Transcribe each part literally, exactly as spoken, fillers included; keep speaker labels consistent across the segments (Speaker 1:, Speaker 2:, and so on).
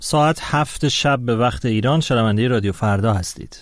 Speaker 1: ساعت هفت شب به وقت ایران شنونده رادیو فردا هستید.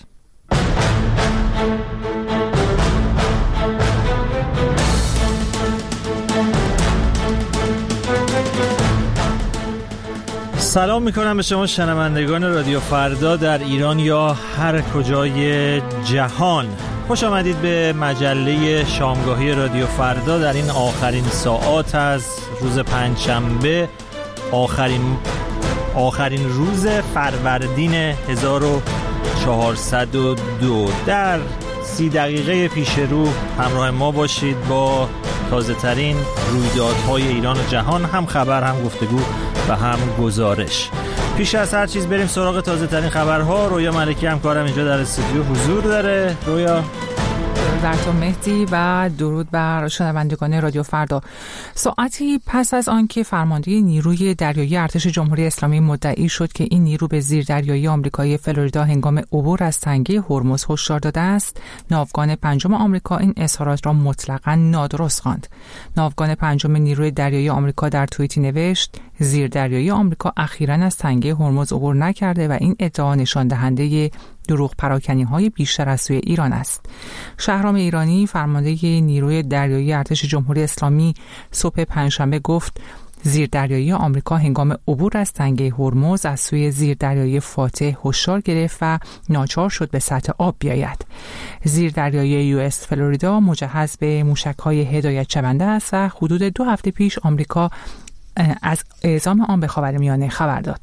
Speaker 1: سلام میکنم به شما شنوندگان رادیو فردا در ایران یا هر کجای جهان. خوش آمدید به مجله شامگاهی رادیو فردا در این آخرین ساعات از روز پنجشنبه، آخرین آخرین روز فروردین هزار و چهارصد و دو. در سی دقیقه پیش رو همراه ما باشید با تازه ترین رویدادهای ایران و جهان، هم خبر، هم گفتگو و هم گزارش. پیش از هر چیز بریم سراغ تازه ترین خبرها. رویا ملکی همکارم اینجا در استودیو حضور داره. رویا،
Speaker 2: بر تو مهدی و درود بر شنوندگان رادیو فردا. ساعتی پس از آنکه فرمانده نیروی دریایی ارتش جمهوری اسلامی مدعی شد که این نیرو به زیردریایی آمریکایی فلوریدا هنگام عبور از تنگه هرمز هشدار داده است، ناوگان پنجم آمریکا این اظهارات را مطلقاً نادرست خواند. ناوگان پنجم نیروی دریایی آمریکا در توییتی نوشت: زیردریایی آمریکا اخیراً از تنگه هرمز عبور نکرده و این ادعا نشان دهنده دروغ پراکنی‌های بیشتر از سوی ایران است. شهرام ایرانی، فرمانده نیروی دریایی ارتش جمهوری اسلامی، صبح پنجشنبه گفت زیردریایی آمریکا هنگام عبور از تنگه هرمز از سوی زیردریایی فاتح هشدار گرفت و ناچار شد به سطح آب بیاید. زیردریایی یو اس فلوریدا مجهز به موشک‌های هدایت شونده است و حدود دو هفته پیش آمریکا از اعزام آن به خاورمیانه خبر داد.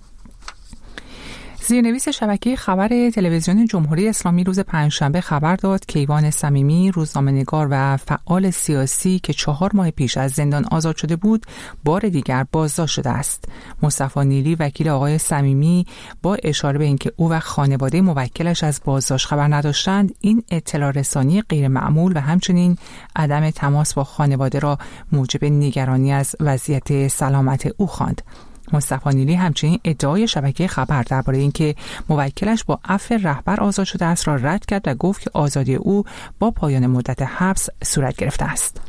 Speaker 2: زیرنویس شبکه خبر تلویزیون جمهوری اسلامی روز پنجشنبه خبر داد کیوان صمیمی، روزنامه‌نگار و فعال سیاسی که چهار ماه پیش از زندان آزاد شده بود، بار دیگر بازداشت شده است. مصطفی نیلی، وکیل آقای صمیمی، با اشاره به اینکه او و خانواده موکلش از بازداشت خبر نداشتند، این اطلاع رسانی غیر معمول و همچنین عدم تماس با خانواده را موجب نگرانی از وضعیت سلامت او خواند. مصطفی نیلی همچنین ادعای شبکه خبر درباره اینکه موکلش با عفو رهبر آزاد شده است را رد کرد و گفت که آزادی او با پایان مدت حبس صورت گرفته است.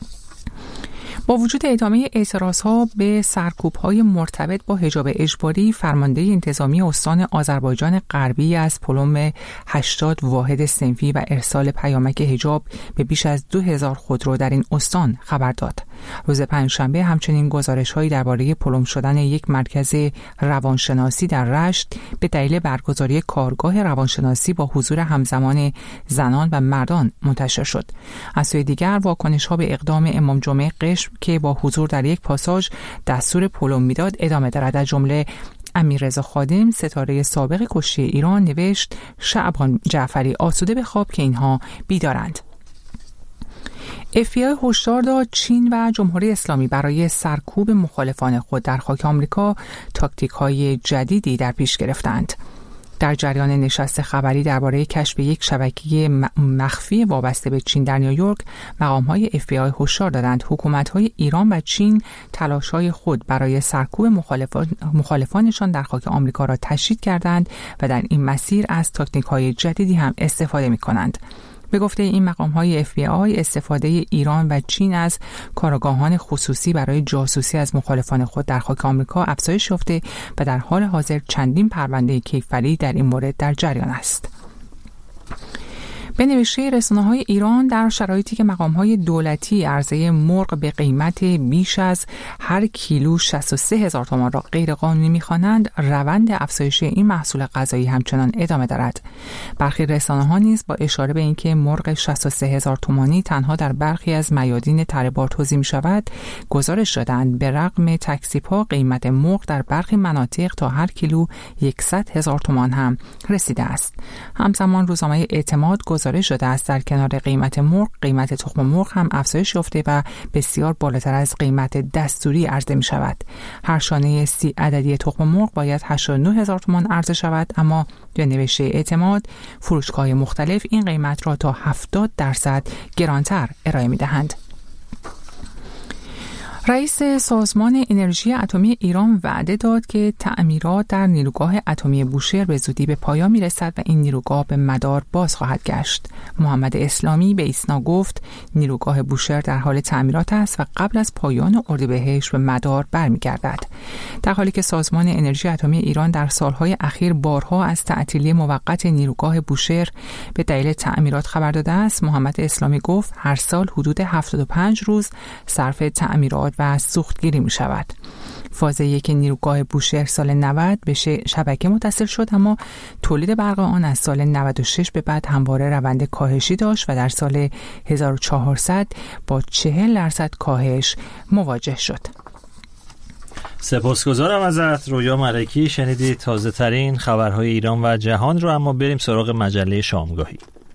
Speaker 2: با وجود ادامه اعتراضها به سرکوب‌های مرتبط با حجاب اجباری، فرمانده انتظامی استان آذربایجان غربی از پلم هشتاد واحد صنفی و ارسال پیامک حجاب به بیش از دو هزار خودرو در این استان خبر داد. روز پنجشنبه همچنین گزارش‌هایی درباره پلم شدن یک مرکز روانشناسی در رشت به دلیل برگزاری کارگاه روانشناسی با حضور همزمان زنان و مردان منتشر شد. از سوی دیگر واکنش‌ها به اقدام امام جمعه قشم که با حضور در یک پاساژ دستور پلم میداد ادامه دارد. از جمله امیررضا خادم، ستاره سابق کشتی ایران، نوشت: شعبان جعفری آسوده به خواب که اینها بیدارند. اف بی آی هشدار داد چین و جمهوری اسلامی برای سرکوب مخالفان خود در خاک آمریکا تاکتیک‌های جدیدی در پیش گرفتند. در جریان نشست خبری درباره کشف یک شبکه مخفی وابسته به چین در نیویورک، مقام‌های اف بی آی هشدار دادند حکومت‌های ایران و چین تلاش‌های خود برای سرکوب مخالفان مخالفانشان در خاک آمریکا را تشدید کردند و در این مسیر از تاکتیک‌های جدیدی هم استفاده می‌کنند. به گفته این مقام‌های اف بی آی، استفاده ایران و چین از کارآگاهان خصوصی برای جاسوسی از مخالفان خود در خاک آمریکا افزایش یافته و در حال حاضر چندین پرونده کیفری در این مورد در جریان است. به نوشته رسانه‌های ایران، در شرایطی که مقام‌های دولتی عرضه مرغ به قیمت بیش از هر کیلو شصت و سه هزار تومان را غیرقانونی می‌خوانند، روند افزایش این محصول غذایی همچنان ادامه دارد. برخی رسانه‌ها نیز با اشاره به اینکه مرغ شصت و سه هزار تومانی تنها در برخی از میادین تره بار توزیع می‌شود، گزارش دادند به رغم تکسیب‌ها قیمت مرغ در برخی مناطق تا هر کیلو صد هزار تومان هم رسیده است. همزمان روزنامه اعتماد گزارش شده است در کنار قیمت مرغ، قیمت تخم مرغ هم افزایش یافته و بسیار بالاتر از قیمت دستوری عرضه می شود. هر شانه سی عددی تخم مرغ باید هشتاد و نه هزار تومان عرضه شود، اما به نوشته اعتماد فروشگاه‌های مختلف این قیمت را تا هفتاد درصد گرانتر ارائه می دهند. رئیس سازمان انرژی اتمی ایران وعده داد که تعمیرات در نیروگاه اتمی بوشهر به زودی به پایان میرسد و این نیروگاه به مدار باز خواهد گشت. محمد اسلامی به ایسنا گفت نیروگاه بوشهر در حال تعمیرات است و قبل از پایان اردیبهشت به مدار برمیگردد. در حالی که سازمان انرژی اتمی ایران در سالهای اخیر بارها از تعطیلی موقت نیروگاه بوشهر به دلیل تعمیرات خبر داده است، محمد اسلامی گفت هر سال حدود هفتاد و پنج روز صرف تعمیرات و سوختگیری می شود. فاز یک نیروگاه بوشهر سال نود به شبکه متصل شد، اما تولید برق آن از سال نود و شش به بعد همواره روند کاهشی داشت و در سال هزار و چهارصد با چهل درصد کاهش مواجه شد.
Speaker 1: سپاسگزارم ازت رویا ملکی. شنیدید تازه ترین خبرهای ایران و جهان رو، اما بریم سراغ مجله شامگاهی.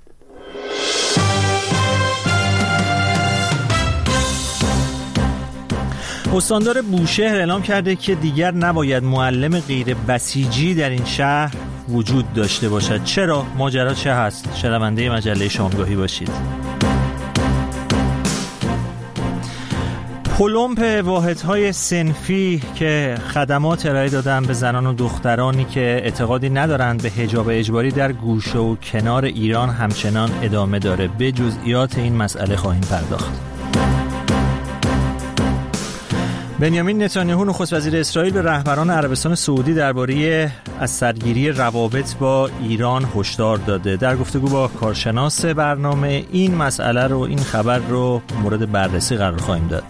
Speaker 1: استاندار بوشهر اعلام کرده که دیگر نباید معلم غیر بسیجی در این شهر وجود داشته باشد. چرا؟ ماجرا چه هست؟ شنونده مجله شامگاهی باشید. پلمپ واحدهای صنفی که خدمات ارائه دادن به زنان و دخترانی که اعتقادی ندارند به حجاب اجباری در گوشه و کنار ایران همچنان ادامه داره. به جزئیات این مسئله خواهیم پرداخت. بنیامین نتانیاهو نخست وزیر اسرائیل به رهبران عربستان سعودی درباره از سرگیری روابط با ایران هشدار داده. در گفتگو با کارشناس برنامه این مسئله رو، این خبر رو مورد بررسی قرار خواهیم داد.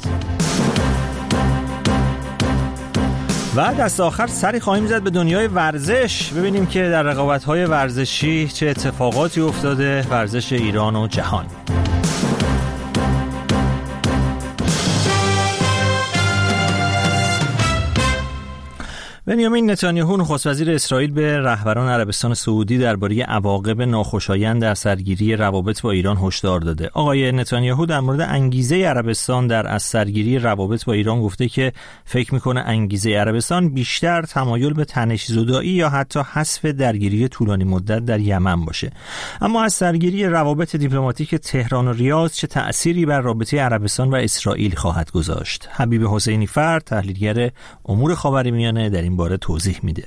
Speaker 1: و دست آخر سری خواهیم زد به دنیای ورزش، ببینیم که در رقابت‌های ورزشی چه اتفاقاتی افتاده، ورزش ایران و جهان. بنیامین نتانیاهو نخست وزیر اسرائیل به رهبران عربستان سعودی درباره عواقب ناخوشایند در سرگیری روابط با ایران هشدار داده. آقای نتانیاهو در مورد انگیزه عربستان در از سرگیری روابط با ایران گفته که فکر میکنه انگیزه عربستان بیشتر تمایل به تنش‌زدایی یا حتی حذف درگیری طولانی مدت در یمن باشه. اما از سرگیری روابط دیپلماتیک تهران و ریاض چه تأثیری بر رابطه عربستان و اسرائیل خواهد گذاشت؟ حبیب حسینی فرد، تحلیلگر امور خاورمیانه، در این باره توضیح میده.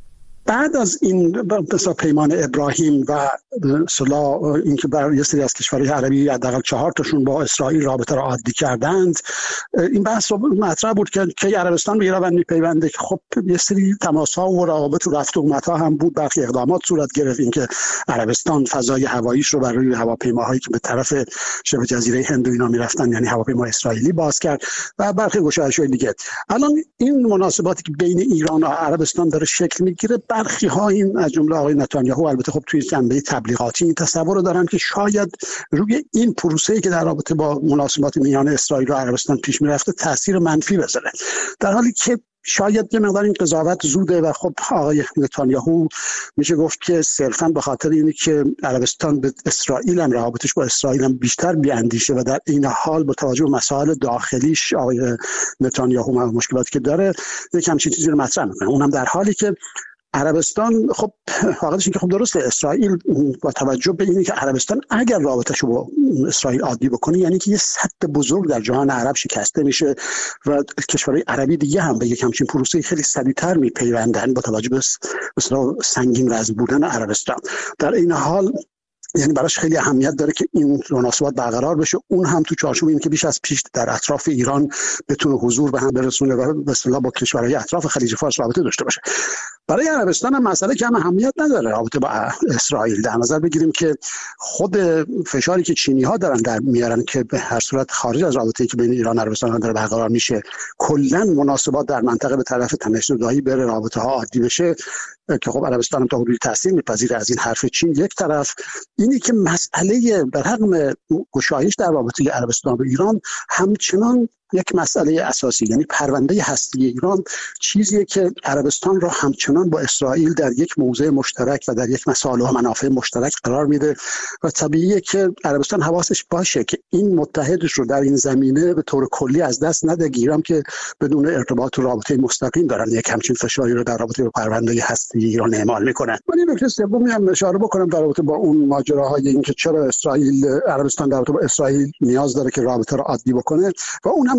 Speaker 3: بعد از این مثلا پیمان ابراهیم و صلح، اینکه برای یه سری از کشورهای عربی حداقل چهار تاشون با اسرائیل رابطه را عادی کردند، این بحث مطرح بود که که عربستان به ایران میپیونده که خب یه سری تماس‌ها و روابط و رفت و آمدها هم بود، برخی اقدامات صورت گرفت، اینکه عربستان فضای هواییش رو برای هواپیماهایی که به طرف شبه جزیره هند و اینا میرفتن، یعنی هواپیما اسرائیلی، باز کرد و برخی گشایش‌های دیگه. الان این مناسباتی که بین ایران و عربستان داره شکل میگیره، برخی ها این از جمله آقای نتانیاهو البته خب توی جنبه تبلیغاتی این تصور رو دارن که شاید روی این پروسه‌ای که در رابطه با مناسبات میان اسرائیل و عربستان پیش میرفته تاثیر منفی بذاره، در حالی که شاید یه مقدار این قضاوت زوده و خب آقای نتانیاهو میشه گفت که صرفاً به خاطر اینه که عربستان به اسرائیل هم روابطش با اسرائیل هم بیشتر بیاندیشه و در این حال با توجه به مسائل داخلیش آقای نتانیاهو مشکلاتی که داره یک همچین چیزی رو مطرح میکنه. اونم در حالی که عربستان خب واقعاش این که خب درسته، اسرائیل با توجه به اینکه عربستان اگر رابطه‌شو با اسرائیل عادی بکنه یعنی که یه سد بزرگ در جهان عرب شکسته میشه و کشورهای عربی دیگه هم به یک همچین پروسه خیلی سریعتر میپیوندن با توجه به مثلا سنگین وزن بودن عربستان. در این حال یعنی براش خیلی اهمیت داره که این مناسبات برقرار بشه، اون هم تو چارچوب این که بیش از پیش در اطراف ایران بتونه حضور به هم برسونه و به اصطلاح با کشورهای اطراف خلیج فارس رابطه داشته باشه. برای عربستان هم مسئله که هم اهمیت نداره رابطه با اسرائیل. در نظر بگیریم که خود فشاری که چینی‌ها دارن در میارن که به هر صورت خارج از رابطه‌ای که بین ایران و عربستان داره برقرار میشه، کلاً مناسبات در منطقه به طرف تنش‌زدایی بره، رابطه‌ها عادی بشه، که خب عربستان هم تا حدودی تاثیر میپذیره از این حرف چین. یک طرف اینی که مسئله در رغم گشایش در رابطه عربستان و ایران همچنان یک مسئله اساسی، یعنی پرونده هستی ایران، چیزیه که عربستان را همچنان با اسرائیل در یک موضع مشترک و در یک مصالح و منافع مشترک قرار میده و طبیعیه که عربستان حواسش باشه که این متحدش رو در این زمینه به طور کلی از دست نده، گیرم که بدون ارتباط و رابطه مستقیم دارن یک همچین فشاری رو در رابطه با پرونده هستی ایران اعمال میکنن. من این نکته سومی هم اشاره بکنم در رابطه با اون ماجراهای اینکه چرا اسرائیل عربستان در رابطه با اسرائیل نیاز داره که رابطه رو عادی بکنه و اون هم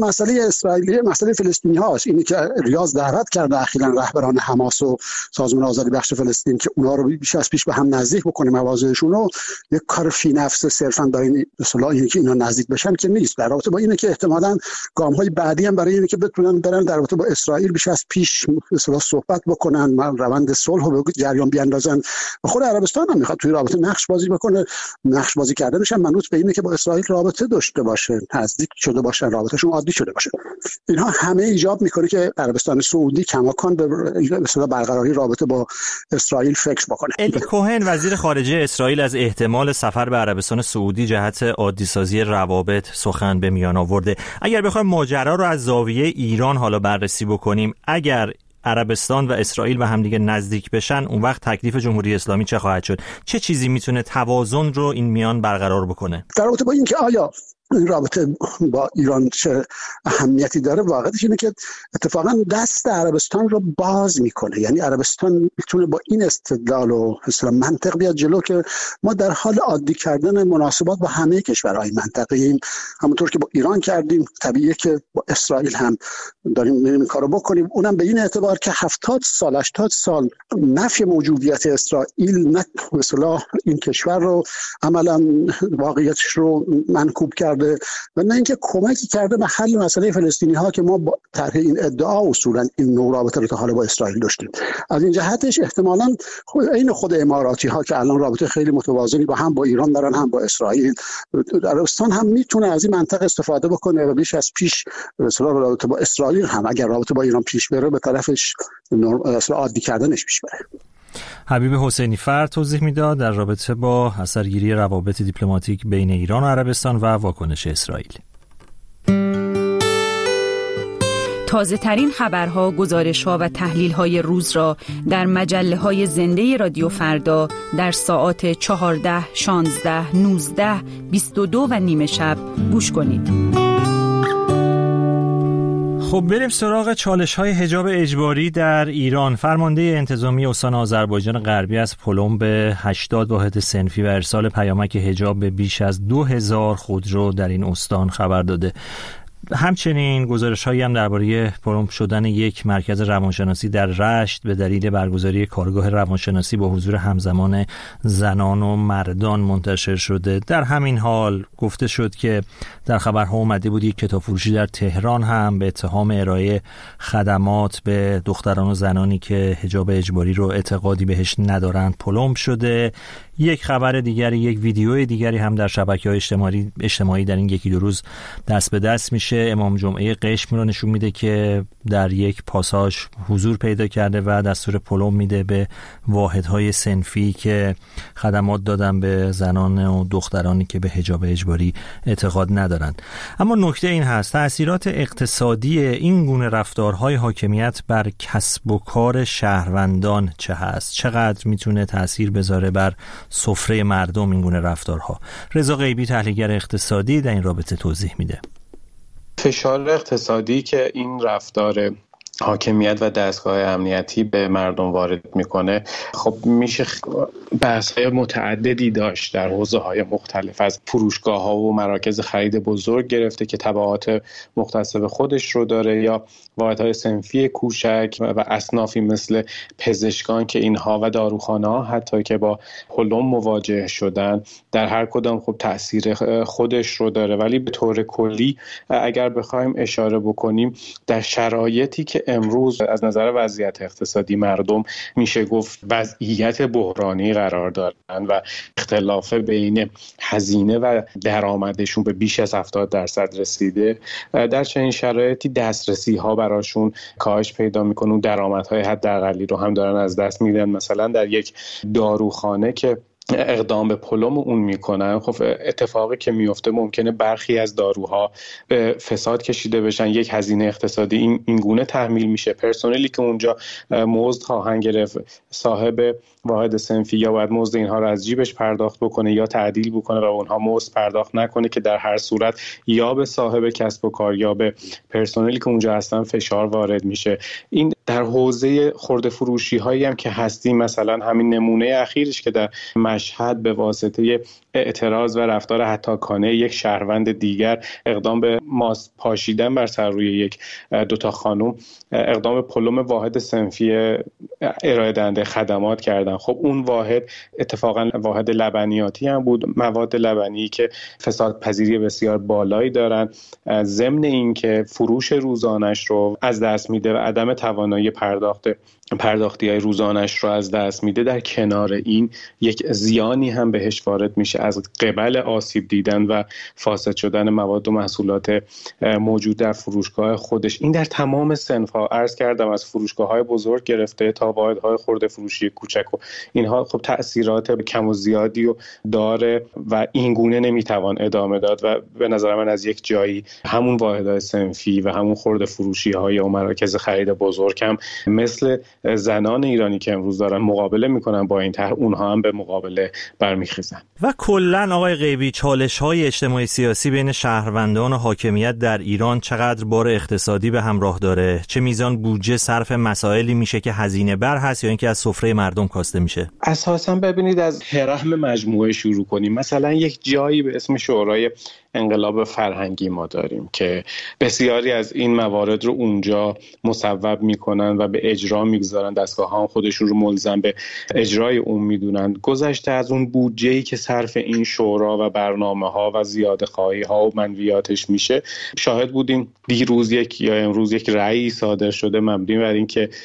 Speaker 3: مسئله اسرائیلی مسئله فلسطینی هاست. اینی که ریاض دعوت کرده اخیراً رهبران حماس و سازمان آزادی بخش فلسطین که اونها رو بیش از پیش به هم نزدیک بکنه مواضعشون رو، یک کار فی نفس صرفاً برای این اصطلاح اینه که اینا نزدیک بشن که نیست. در رابطه با اینه که احتمالاً گام‌های بعدی هم برای اینه که بتونن برن در رابطه با اسرائیل بیش از پیش اصطلاح صحبت بکنن، روند صلح رو به جریان بیاندازن. و خود عربستان هم میخواد توی رابطه نقش بازی بکنه. نقش بازی کردنش هم منوط به اینه که با اسرائیل رابطه داشته باشه، نزدیک شده باشن، رابطهشون عادی شده باشه. اینها همه ایجاب میکنه که عربستان سعودی کماکان به اصطلاح برقراری رابطه با اسرائیل فکر بکنه.
Speaker 1: الی کوهن وزیر خارجه اسرائیل از احتمال سفر به عربستان سعودی جهت عادی سازی روابط سخن به میان آورده. اگر بخوایم ماجرا رو از زاویه ایران حالا بررسی بکنیم، اگر عربستان و اسرائیل به همدیگه نزدیک بشن، اون وقت تکلیف جمهوری اسلامی چه خواهد شد؟ چه چیزی میتونه توازن رو این میان برقرار بکنه؟
Speaker 3: در رابطه با اینکه آیا این رابطه با ایران چه اهمیتی داره، واقعیتش اینه که اتفاقا دست عربستان رو باز میکنه. یعنی عربستان میتونه با این استدلال و اصلا منطق بیاد جلو که ما در حال عادی کردن مناسبات با همه کشورهای منطقه‌ایم، همونطور که با ایران کردیم، طبیعیه که با اسرائیل هم داریم میریم این کارو بکنیم. اونم به این اعتبار که هفتاد سال هشتاد سال نفی موجودیت اسرائیل نه مثلا این کشور رو عملا واقعیتش رو منکوب کرده و نه اینکه کمکی کرده به حل مسئله فلسطینی ها که ما با طرح این ادعا اصولا این نوع رابطه رو تا حالا با اسرائیل داشتیم. از این جهتش احتمالاً خود این خود اماراتی ها که الان رابطه خیلی متوازنی با هم با ایران دارن هم با اسرائیل، عربستان هم میتونه از این منطقه استفاده بکنه و بیش از پیش مثلا رابطه با اسرائیل هم اگر رابطه با ایران پیش بره به طرفش اصلا عادی کردنش پیش بره.
Speaker 1: حبیب حسینی فرد توضیح میداد در رابطه با اثرگیری روابط دیپلماتیک بین ایران و عربستان و واکنش اسرائیل.
Speaker 4: تازه ترین خبرها، گزارش‌ها و تحلیل‌های روز را در مجله‌های زنده رادیو فردا در ساعات چهارده، شانزده، نوزده، بیست و دو و نیم شب گوش کنید.
Speaker 1: خب بریم سراغ چالش‌های حجاب اجباری در ایران. فرمانده انتظامی استان آذربایجان غربی از پلم به هشتاد واحد صنفی و ارسال پیامک حجاب به بیش از دو هزار خودرو در این استان خبر داده. همچنین گزارش‌هایی هم درباره پرم شدن یک مرکز روانشناسی در رشت به دلیل برگزاری کارگاه روانشناسی با حضور همزمان زنان و مردان منتشر شده. در همین حال گفته شد که در خبرها اومده بود یک کتابفروشی در تهران هم به اتهام ارائه خدمات به دختران و زنانی که حجاب اجباری رو اعتقادی بهش ندارند پلم شده. یک خبر دیگری، یک ویدیو دیگری هم در شبکه‌های اجتماعی اجتماعی در این یکی دو روز دست به دست میشه. امام جمعه قشم رو نشون میده که در یک پاساژ حضور پیدا کرده و دستور پلم میده به واحدهای صنفی که خدمات دادن به زنان و دخترانی که به حجاب اجباری اعتقاد ندارند. اما نکته این هست، تأثیرات اقتصادی این گونه رفتارهای حاکمیت بر کسب و کار شهروندان چه هست؟ چقدر میتونه تأثیر بذاره بر سفره مردم این گونه رفتارها؟ رضا غیبی تحلیلگر اقتصادی در این رابطه توضیح میده.
Speaker 5: فشار اقتصادی که این رفتار حاکمیت و دستگاه امنیتی به مردم وارد میکنه، خب میشه بحث‌های متعددی داشت در حوزه‌های مختلف، از فروشگاه‌ها و مراکز خرید بزرگ گرفته که تبعات مختص به خودش رو داره، یا واحدهای صنفی کوچک و اصنافی مثل پزشکان که اینها و داروخانه‌ها حتی که با پلم مواجه شدن، در هر کدام خب تأثیر خودش رو داره. ولی به طور کلی اگر بخوایم اشاره بکنیم، در شرایطی که امروز از نظر وضعیت اقتصادی مردم میشه گفت وضعیت بحرانی قرار دارن و اختلاف بین هزینه و درآمدشون به بیش از هفتاد درصد رسیده، در چنین شرایطی دسترسی ها براشون کاهش پیدا میکنه، درآمدهای حداقلی رو هم دارن از دست میدن. مثلا در یک داروخانه که اقدام به پلم اون میکنن، خب اتفاقی که میفته ممکنه برخی از داروها به فساد کشیده بشن، یک هزینه اقتصادی این این گونه تحمیل میشه، پرسنلی که اونجا مزد خواهند گرفت، صاحب واحد صنفی یا باید مزد اینها رو از جیبش پرداخت بکنه یا تعدیل بکنه و اونها مزد پرداخت نکنه، که در هر صورت یا به صاحب کسب و کار یا به پرسنلی که اونجا هستن فشار وارد میشه. این در حوزه خرده فروشی هایی هم که هستیم، مثلا همین نمونه اخیرش که در مشهد به واسطه اعتراض و رفتار هتاکانه یک شهروند دیگر اقدام به ماست پاشیدن بر سر روی یک دوتا خانم، اقدام به پلم واحد صنفی ارائه دهنده خدمات کردن. خب اون واحد اتفاقا واحد لبنیاتی هم بود، مواد لبنی که فساد پذیری بسیار بالایی دارن، ضمن این که فروش روزانش رو از دست میده و عدم توانایی پرداخت پرداختی های روزانش رو از دست میده. در کنار این یک زیانی هم بهش وارد میشه از قبل آسیب دیدن و فاسد شدن مواد و محصولات موجود در فروشگاه خودش. این در تمام صنف‌ها، عرض کردم از فروشگاه‌های بزرگ گرفته تا واحدهای خرده فروشی کوچک و اینها خب تأثیرات کم و زیادی رو داره و این گونه نمیتوان ادامه داد و به نظر من از یک جایی همون واحدهای صنفی و همون خرده فروشی‌های و مراکز خرید بزرگ هم مثل زنان ایرانی که امروز دارن مقابله میکنن با این طرح، اونها هم به مقابله برمیخیزن.
Speaker 1: و کلاً آقای غیبی، چالش‌های اجتماعی سیاسی بین شهروندان و حاکمیت در ایران چقدر بار اقتصادی به همراه داره؟ چه میزان بودجه صرف مسائلی میشه که هزینه بر هست یا اینکه از سفره مردم کاسته میشه؟
Speaker 5: اساساً ببینید از هرم مجموعه شروع کنیم. مثلا یک جایی به اسم شورای انقلاب فرهنگی ما داریم که بسیاری از این موارد رو اونجا مصوب میکنن و به اجرا میگذارن، دستگاه ها خودشون رو ملزم به اجرای اون میدونن. گذشته از اون بودجه‌ای که صرف این شورا و برنامه ها و زیاده خواهی ها و منویاتش میشه، شاهد بودیم دیروز یک یا امروز یک رأی صادر شده مبنی بر این که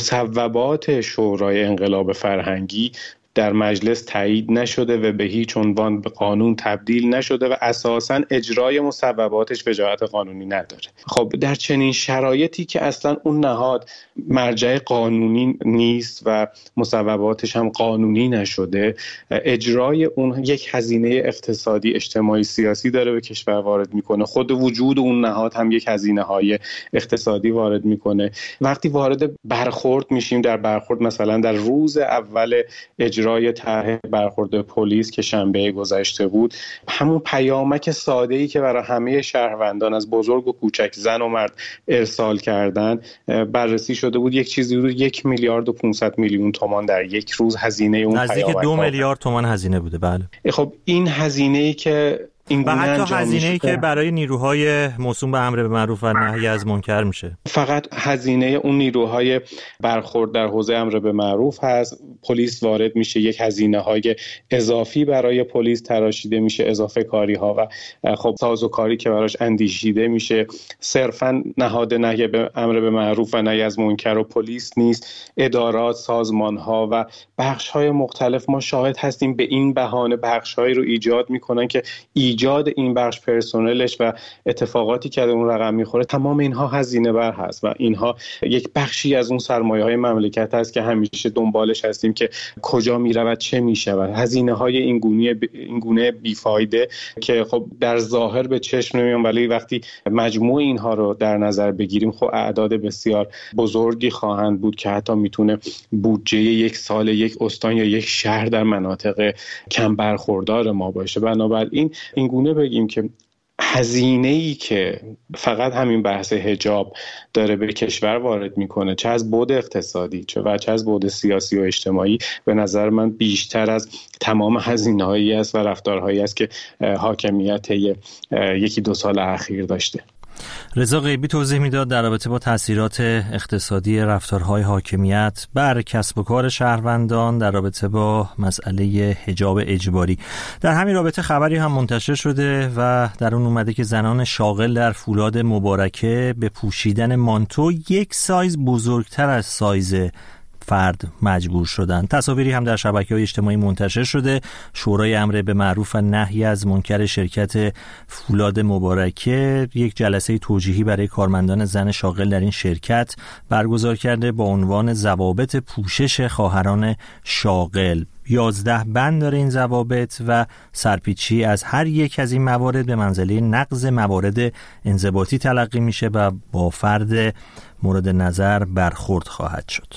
Speaker 5: مصوبات شورای انقلاب فرهنگی در مجلس تایید نشده و به هیچ عنوان به قانون تبدیل نشده و اساساً اجرای مصوباتش وجاهت قانونی نداره. خب در چنین شرایطی که اصلاً اون نهاد مرجع قانونی نیست و مصوباتش هم قانونی نشده، اجرای اون یک هزینه اقتصادی اجتماعی سیاسی داره به کشور وارد میکنه. خود وجود اون نهاد هم یک هزینه های اقتصادی وارد میکنه. وقتی وارد برخورد میشیم، در برخورد مثلا در روز اول اجرای اجرای طرح برخورد پلیس که شنبه گذشته بود، همون پیامک ساده‌ای که برای همه شهروندان از بزرگ و کوچک، زن و مرد ارسال کردن، بررسی شده بود یک چیزی رو یک میلیارد و پانصد میلیون تومان در یک روز هزینه اون پیامک
Speaker 1: نزدیک دو میلیارد تومان هزینه بوده. بله.
Speaker 5: خب این هزینه‌ای که
Speaker 1: و حتی هزینه‌ای که برای نیروهای موسوم به امر به معروف و نهی از منکر میشه.
Speaker 5: فقط هزینه اون نیروهای برخورد در حوزه امر به معروف هست. پلیس وارد میشه، یک هزینه‌های اضافی برای پلیس تراشیده میشه، اضافه کاری‌ها و خب سازوکاری که براش اندیشیده میشه. صرفاً نهاد نهی به امر به معروف و نهی از منکر و پلیس نیست، ادارات، سازمان‌ها و بخش‌های مختلف ما شاهد هستیم به این بهانه بخش‌هایی رو ایجاد میکنن که ایجاد این بخش پرسنلش و اتفاقاتی که اون رقم میخوره، تمام اینها هزینه بر هست و اینها یک بخشی از اون سرمایه‌های مملکت هست که همیشه دنبالش هستیم که کجا میرود، چه میشود. هزینه‌های این گونه ب... این گونه بیفایده که خب در ظاهر به چشم نمیان، ولی وقتی مجموع اینها رو در نظر بگیریم خب اعداد بسیار بزرگی خواهند بود که حتی میتونه بودجه یک سال یک استان یا یک شهر در مناطق کم برخوردار ما باشه. بنابراین این گونه بگیم که هزینه‌ای که فقط همین بحث حجاب داره به کشور وارد میکنه، چه از بعد اقتصادی چه و چه از بعد سیاسی و اجتماعی، به نظر من بیشتر از تمام هزینه‌هایی است و رفتارهایی است که حاکمیت یکی دو سال اخیر داشته.
Speaker 1: رضا غیبی توضیح میداد در رابطه با تاثیرات اقتصادی رفتارهای حاکمیت بر کسب و کار شهروندان در رابطه با مسئله حجاب اجباری. در همین رابطه خبری هم منتشر شده و در اون اومده که زنان شاغل در فولاد مبارکه به پوشیدن مانتو یک سایز بزرگتر از سایز فرد مجبور شدن. تصاویری هم در شبکه‌های اجتماعی منتشر شده. شورای امر به معروف و نهی از منکر شرکت فولاد مبارکه یک جلسه توجیهی برای کارمندان زن شاغل در این شرکت برگزار کرده با عنوان ضوابط پوشش خواهران شاغل. یازده بند داره این ضوابط و سرپیچی از هر یک از این موارد به منزله نقض موارد انضباطی تلقی میشه و با فرد مورد نظر برخورد خواهد شد.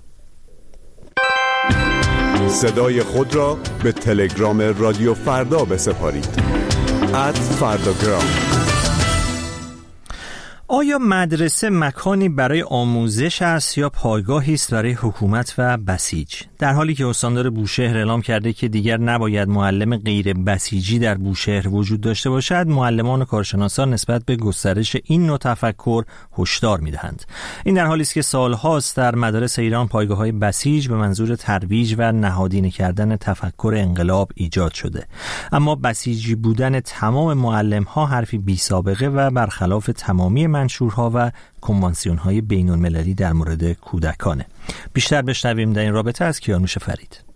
Speaker 6: صدای خود را به تلگرام رادیو فردا بسپارید. ات فرداگرام.
Speaker 1: آیا مدرسه مکانی برای آموزش است یا پایگاهی است برای حکومت و بسیج؟ در حالی که استاندار بوشهر اعلام کرده که دیگر نباید معلم غیر بسیجی در بوشهر وجود داشته باشد، معلمان و کارشناسان نسبت به گسترش این نوع تفکر هشدار می‌دهند. این در حالی است که سال‌هاست در مدارس ایران پایگاه‌های بسیج به منظور ترویج و نهادینه کردن تفکر انقلاب ایجاد شده. اما بسیجی بودن تمام معلم‌ها حرفی بی‌سابقه و برخلاف تمامی منشورها و کنوانسیون‌های بین‌المللی در مورد کودکانه. بیشتر بشنویم در این رابطه از کیانوش فرید.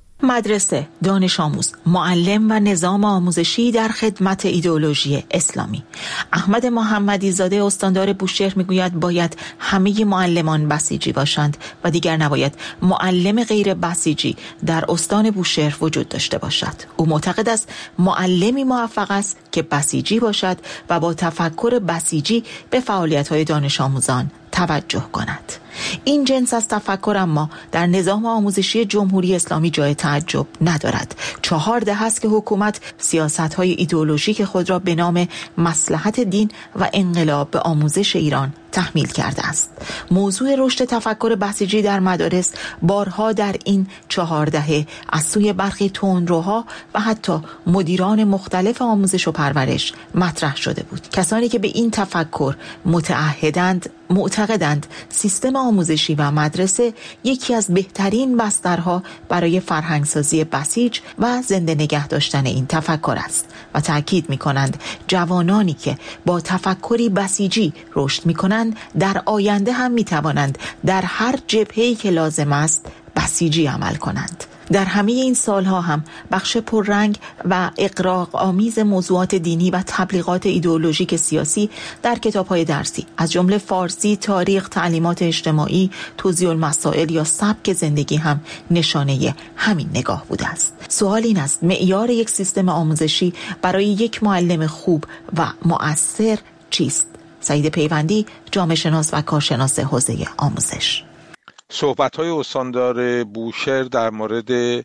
Speaker 7: مدرسه، دانش آموز، معلم و نظام آموزشی در خدمت ایدئولوژی اسلامی. احمد محمدی زاده استاندار بوشهر میگوید باید همه معلمان بسیجی باشند و دیگر نباید معلم غیر بسیجی در استان بوشهر وجود داشته باشد. او معتقد است معلمی موفق است که بسیجی باشد و با تفکر بسیجی به فعالیت‌های دانش آموزان توجه کند. این جنس از تفکر اما در نظام آموزشی جمهوری اسلامی جای تعجب ندارد. چهار دهه است که حکومت سیاست‌های ایدئولوژیک خود را به نام مصلحت دین و انقلاب به آموزش ایران تحمیل کرده است. موضوع رشد تفکر بسیجی در مدارس بارها در این چهار دهه از سوی برخی تندروها و حتی مدیران مختلف آموزش و پرورش مطرح شده بود. کسانی که به این تفکر متعهدند معتقدند سیستم آموزشی و مدرسه یکی از بهترین بسترها برای فرهنگسازی بسیج و زنده نگه داشتن این تفکر است و تأکید می کنند جوانانی که با تفکری بسیجی رشد می کنند در آینده هم می توانند در هر جبهه‌ای که لازم است بسیجی عمل کنند. در همه این سالها هم بخش پررنگ و اغراق آمیز موضوعات دینی و تبلیغات ایدئولوژیک سیاسی در کتاب‌های درسی از جمله فارسی، تاریخ، تعلیمات اجتماعی، توضیح المسائل یا سبک زندگی هم نشانه همین نگاه بوده است. سوال این است معیار یک سیستم آموزشی برای یک معلم خوب و مؤثر چیست؟ سعید پیوندی، جامعه شناس و کارشناس حوزه آموزش.
Speaker 8: صحبت‌های استاندار بوشهر در مورد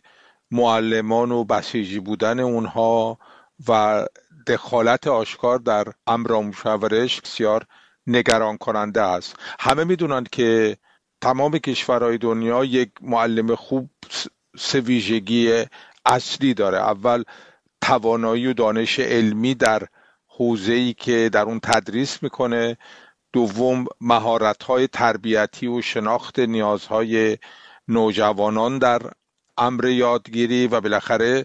Speaker 8: معلمان و بسیجی بودن اونها و دخالت آشکار در امر آموزش و پرورش بسیار نگران کننده است. همه میدونند که تمام کشورهای دنیا یک معلم خوب سه ویژگی اصلی داره. اول توانایی و دانش علمی در حوزه‌ای که در اون تدریس میکنه، دوم مهارت‌های تربیتی و شناخت نیازهای نوجوانان در امر یادگیری و بالاخره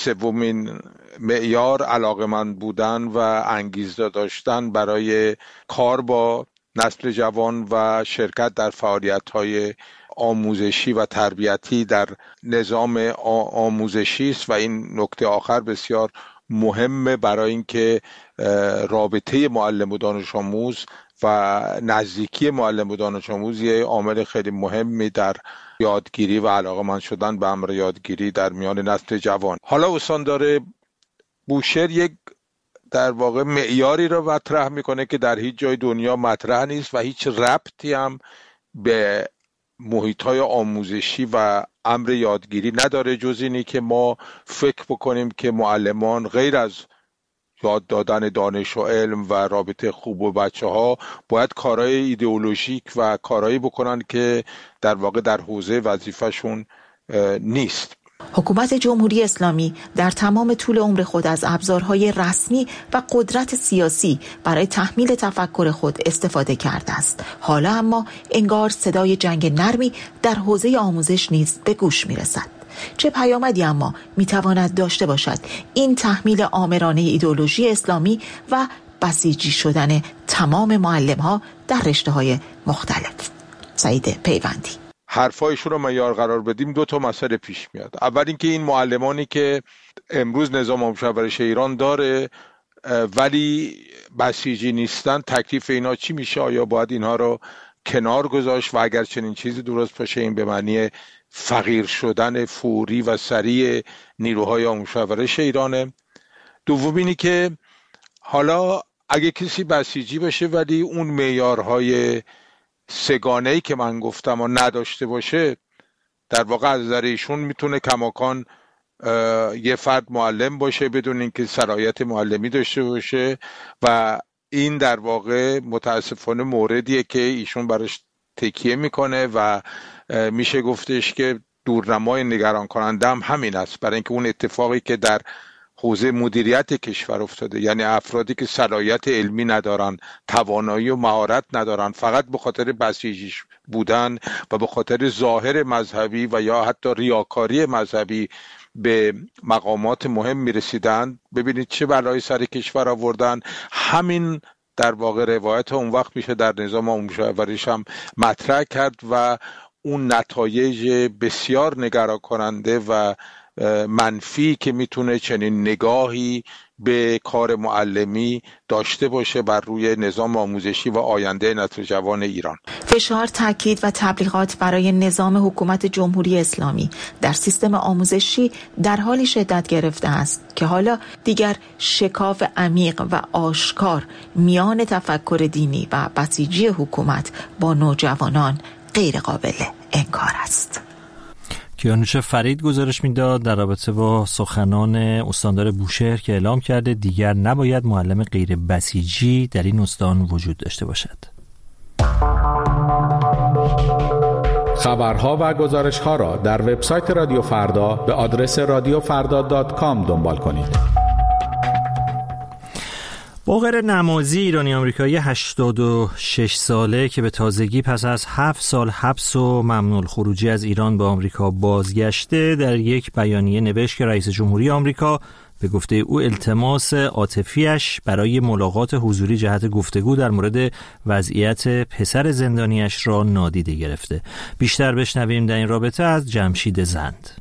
Speaker 8: سومین معیار علاقه‌مند بودن و انگیزه داشتن برای کار با نسل جوان و شرکت در فعالیت‌های آموزشی و تربیتی در نظام آموزشی است. و این نکته آخر بسیار مهمه برای اینکه رابطه معلم و دانش آموز و نزدیکی معلم و دانش آموز یه عامل خیلی مهمی در یادگیری و علاقه‌مند شدن به امر یادگیری در میان نسل جوان. حالا استاندار بوشهر یک در واقع معیاری رو مطرح میکنه که در هیچ جای دنیا مطرح نیست و هیچ ربطی هم به محیط‌های آموزشی و امر یادگیری نداره، جز اینی که ما فکر بکنیم که معلمان غیر از یاد دادن دانش و علم و رابطه خوب و بچه ها باید کارهای ایدئولوژیک و کارهایی بکنن که در واقع در حوزه وظیفه‌شون نیست.
Speaker 7: حکومت جمهوری اسلامی در تمام طول عمر خود از ابزارهای رسمی و قدرت سیاسی برای تحمیل تفکر خود استفاده کرده است. حالا اما انگار صدای جنگ نرمی در حوزه آموزش نیز به گوش میرسد. چه پیامدی اما میتواند داشته باشد این تحمیل آمرانه ایدئولوژی اسلامی و بسیجی شدن تمام معلم‌ها در رشته‌های مختلف؟ سعید پیوندی.
Speaker 8: حرفایشون رو معیار قرار بدیم دو تا مسئله پیش میاد. اول اینکه این معلمانی که امروز نظام آموزش و پرورش ایران داره ولی بسیجی نیستن، تکلیف اینا چی میشه؟ آیا باید اینها رو کنار گذاشت؟ و اگر چنین چیزی درست باشه این به معنی فقیر شدن فوری و سریع نیروهای آموزش و پرورش ایرانه. دوم اینی که حالا اگه کسی بسیجی باشه ولی اون معیارهای سگانه‌ای که من گفتم و نداشته باشه، در واقع از نظر ایشون میتونه کماکان یه فرد معلم باشه بدون اینکه صلاحیت معلمی داشته باشه و این در واقع متاسفانه موردیه که ایشون براش تکیه میکنه و میشه گفتش که دورنمای نگران کننده هم همین است، برای اینکه اون اتفاقی که در حوزه مدیریت کشور افتاده، یعنی افرادی که صلاحیت علمی ندارن، توانایی و مهارت ندارن، فقط به خاطر بسیجی بودن و به خاطر ظاهر مذهبی و یا حتی ریاکاری مذهبی به مقامات مهم میرسیدن. ببینید چه بلایی سر کشور آوردن. همین در واقع روایت اون وقت میشه در نظام عمومی شهریش هم مطرح کرد و اون نتایج بسیار نگران کننده و منفی که میتونه چنین نگاهی به کار معلمی داشته باشه بر روی نظام آموزشی و آینده نسل جوان ایران.
Speaker 7: فشار، تاکید و تبلیغات برای نظام حکومت جمهوری اسلامی در سیستم آموزشی در حالی شدت گرفته است که حالا دیگر شکاف عمیق و آشکار میان تفکر دینی و بسیجی حکومت با نوجوانان غیر قابل انکار است.
Speaker 1: کیانوش فرید گزارش میداد در رابطه با سخنان استاندار بوشهر که اعلام کرده دیگر نباید معلم غیر بسیجی در این استان وجود داشته باشد.
Speaker 9: خبرها و گزارش‌ها را در وبسایت رادیو فردا به آدرس رادیو فردا دات کام دنبال کنید.
Speaker 1: باقر نمازی ایرانی آمریکایی هشتاد و شش ساله که به تازگی پس از هفت سال حبس و ممنوع الخروجی از ایران به آمریکا بازگشته، در یک بیانیه نوشت که رئیس جمهوری آمریکا به گفته او التماس عاطفیش برای ملاقات حضوری جهت گفتگو در مورد وضعیت پسر زندانیش را نادیده گرفته. بیشتر بشنویم در این رابطه از جمشید زند.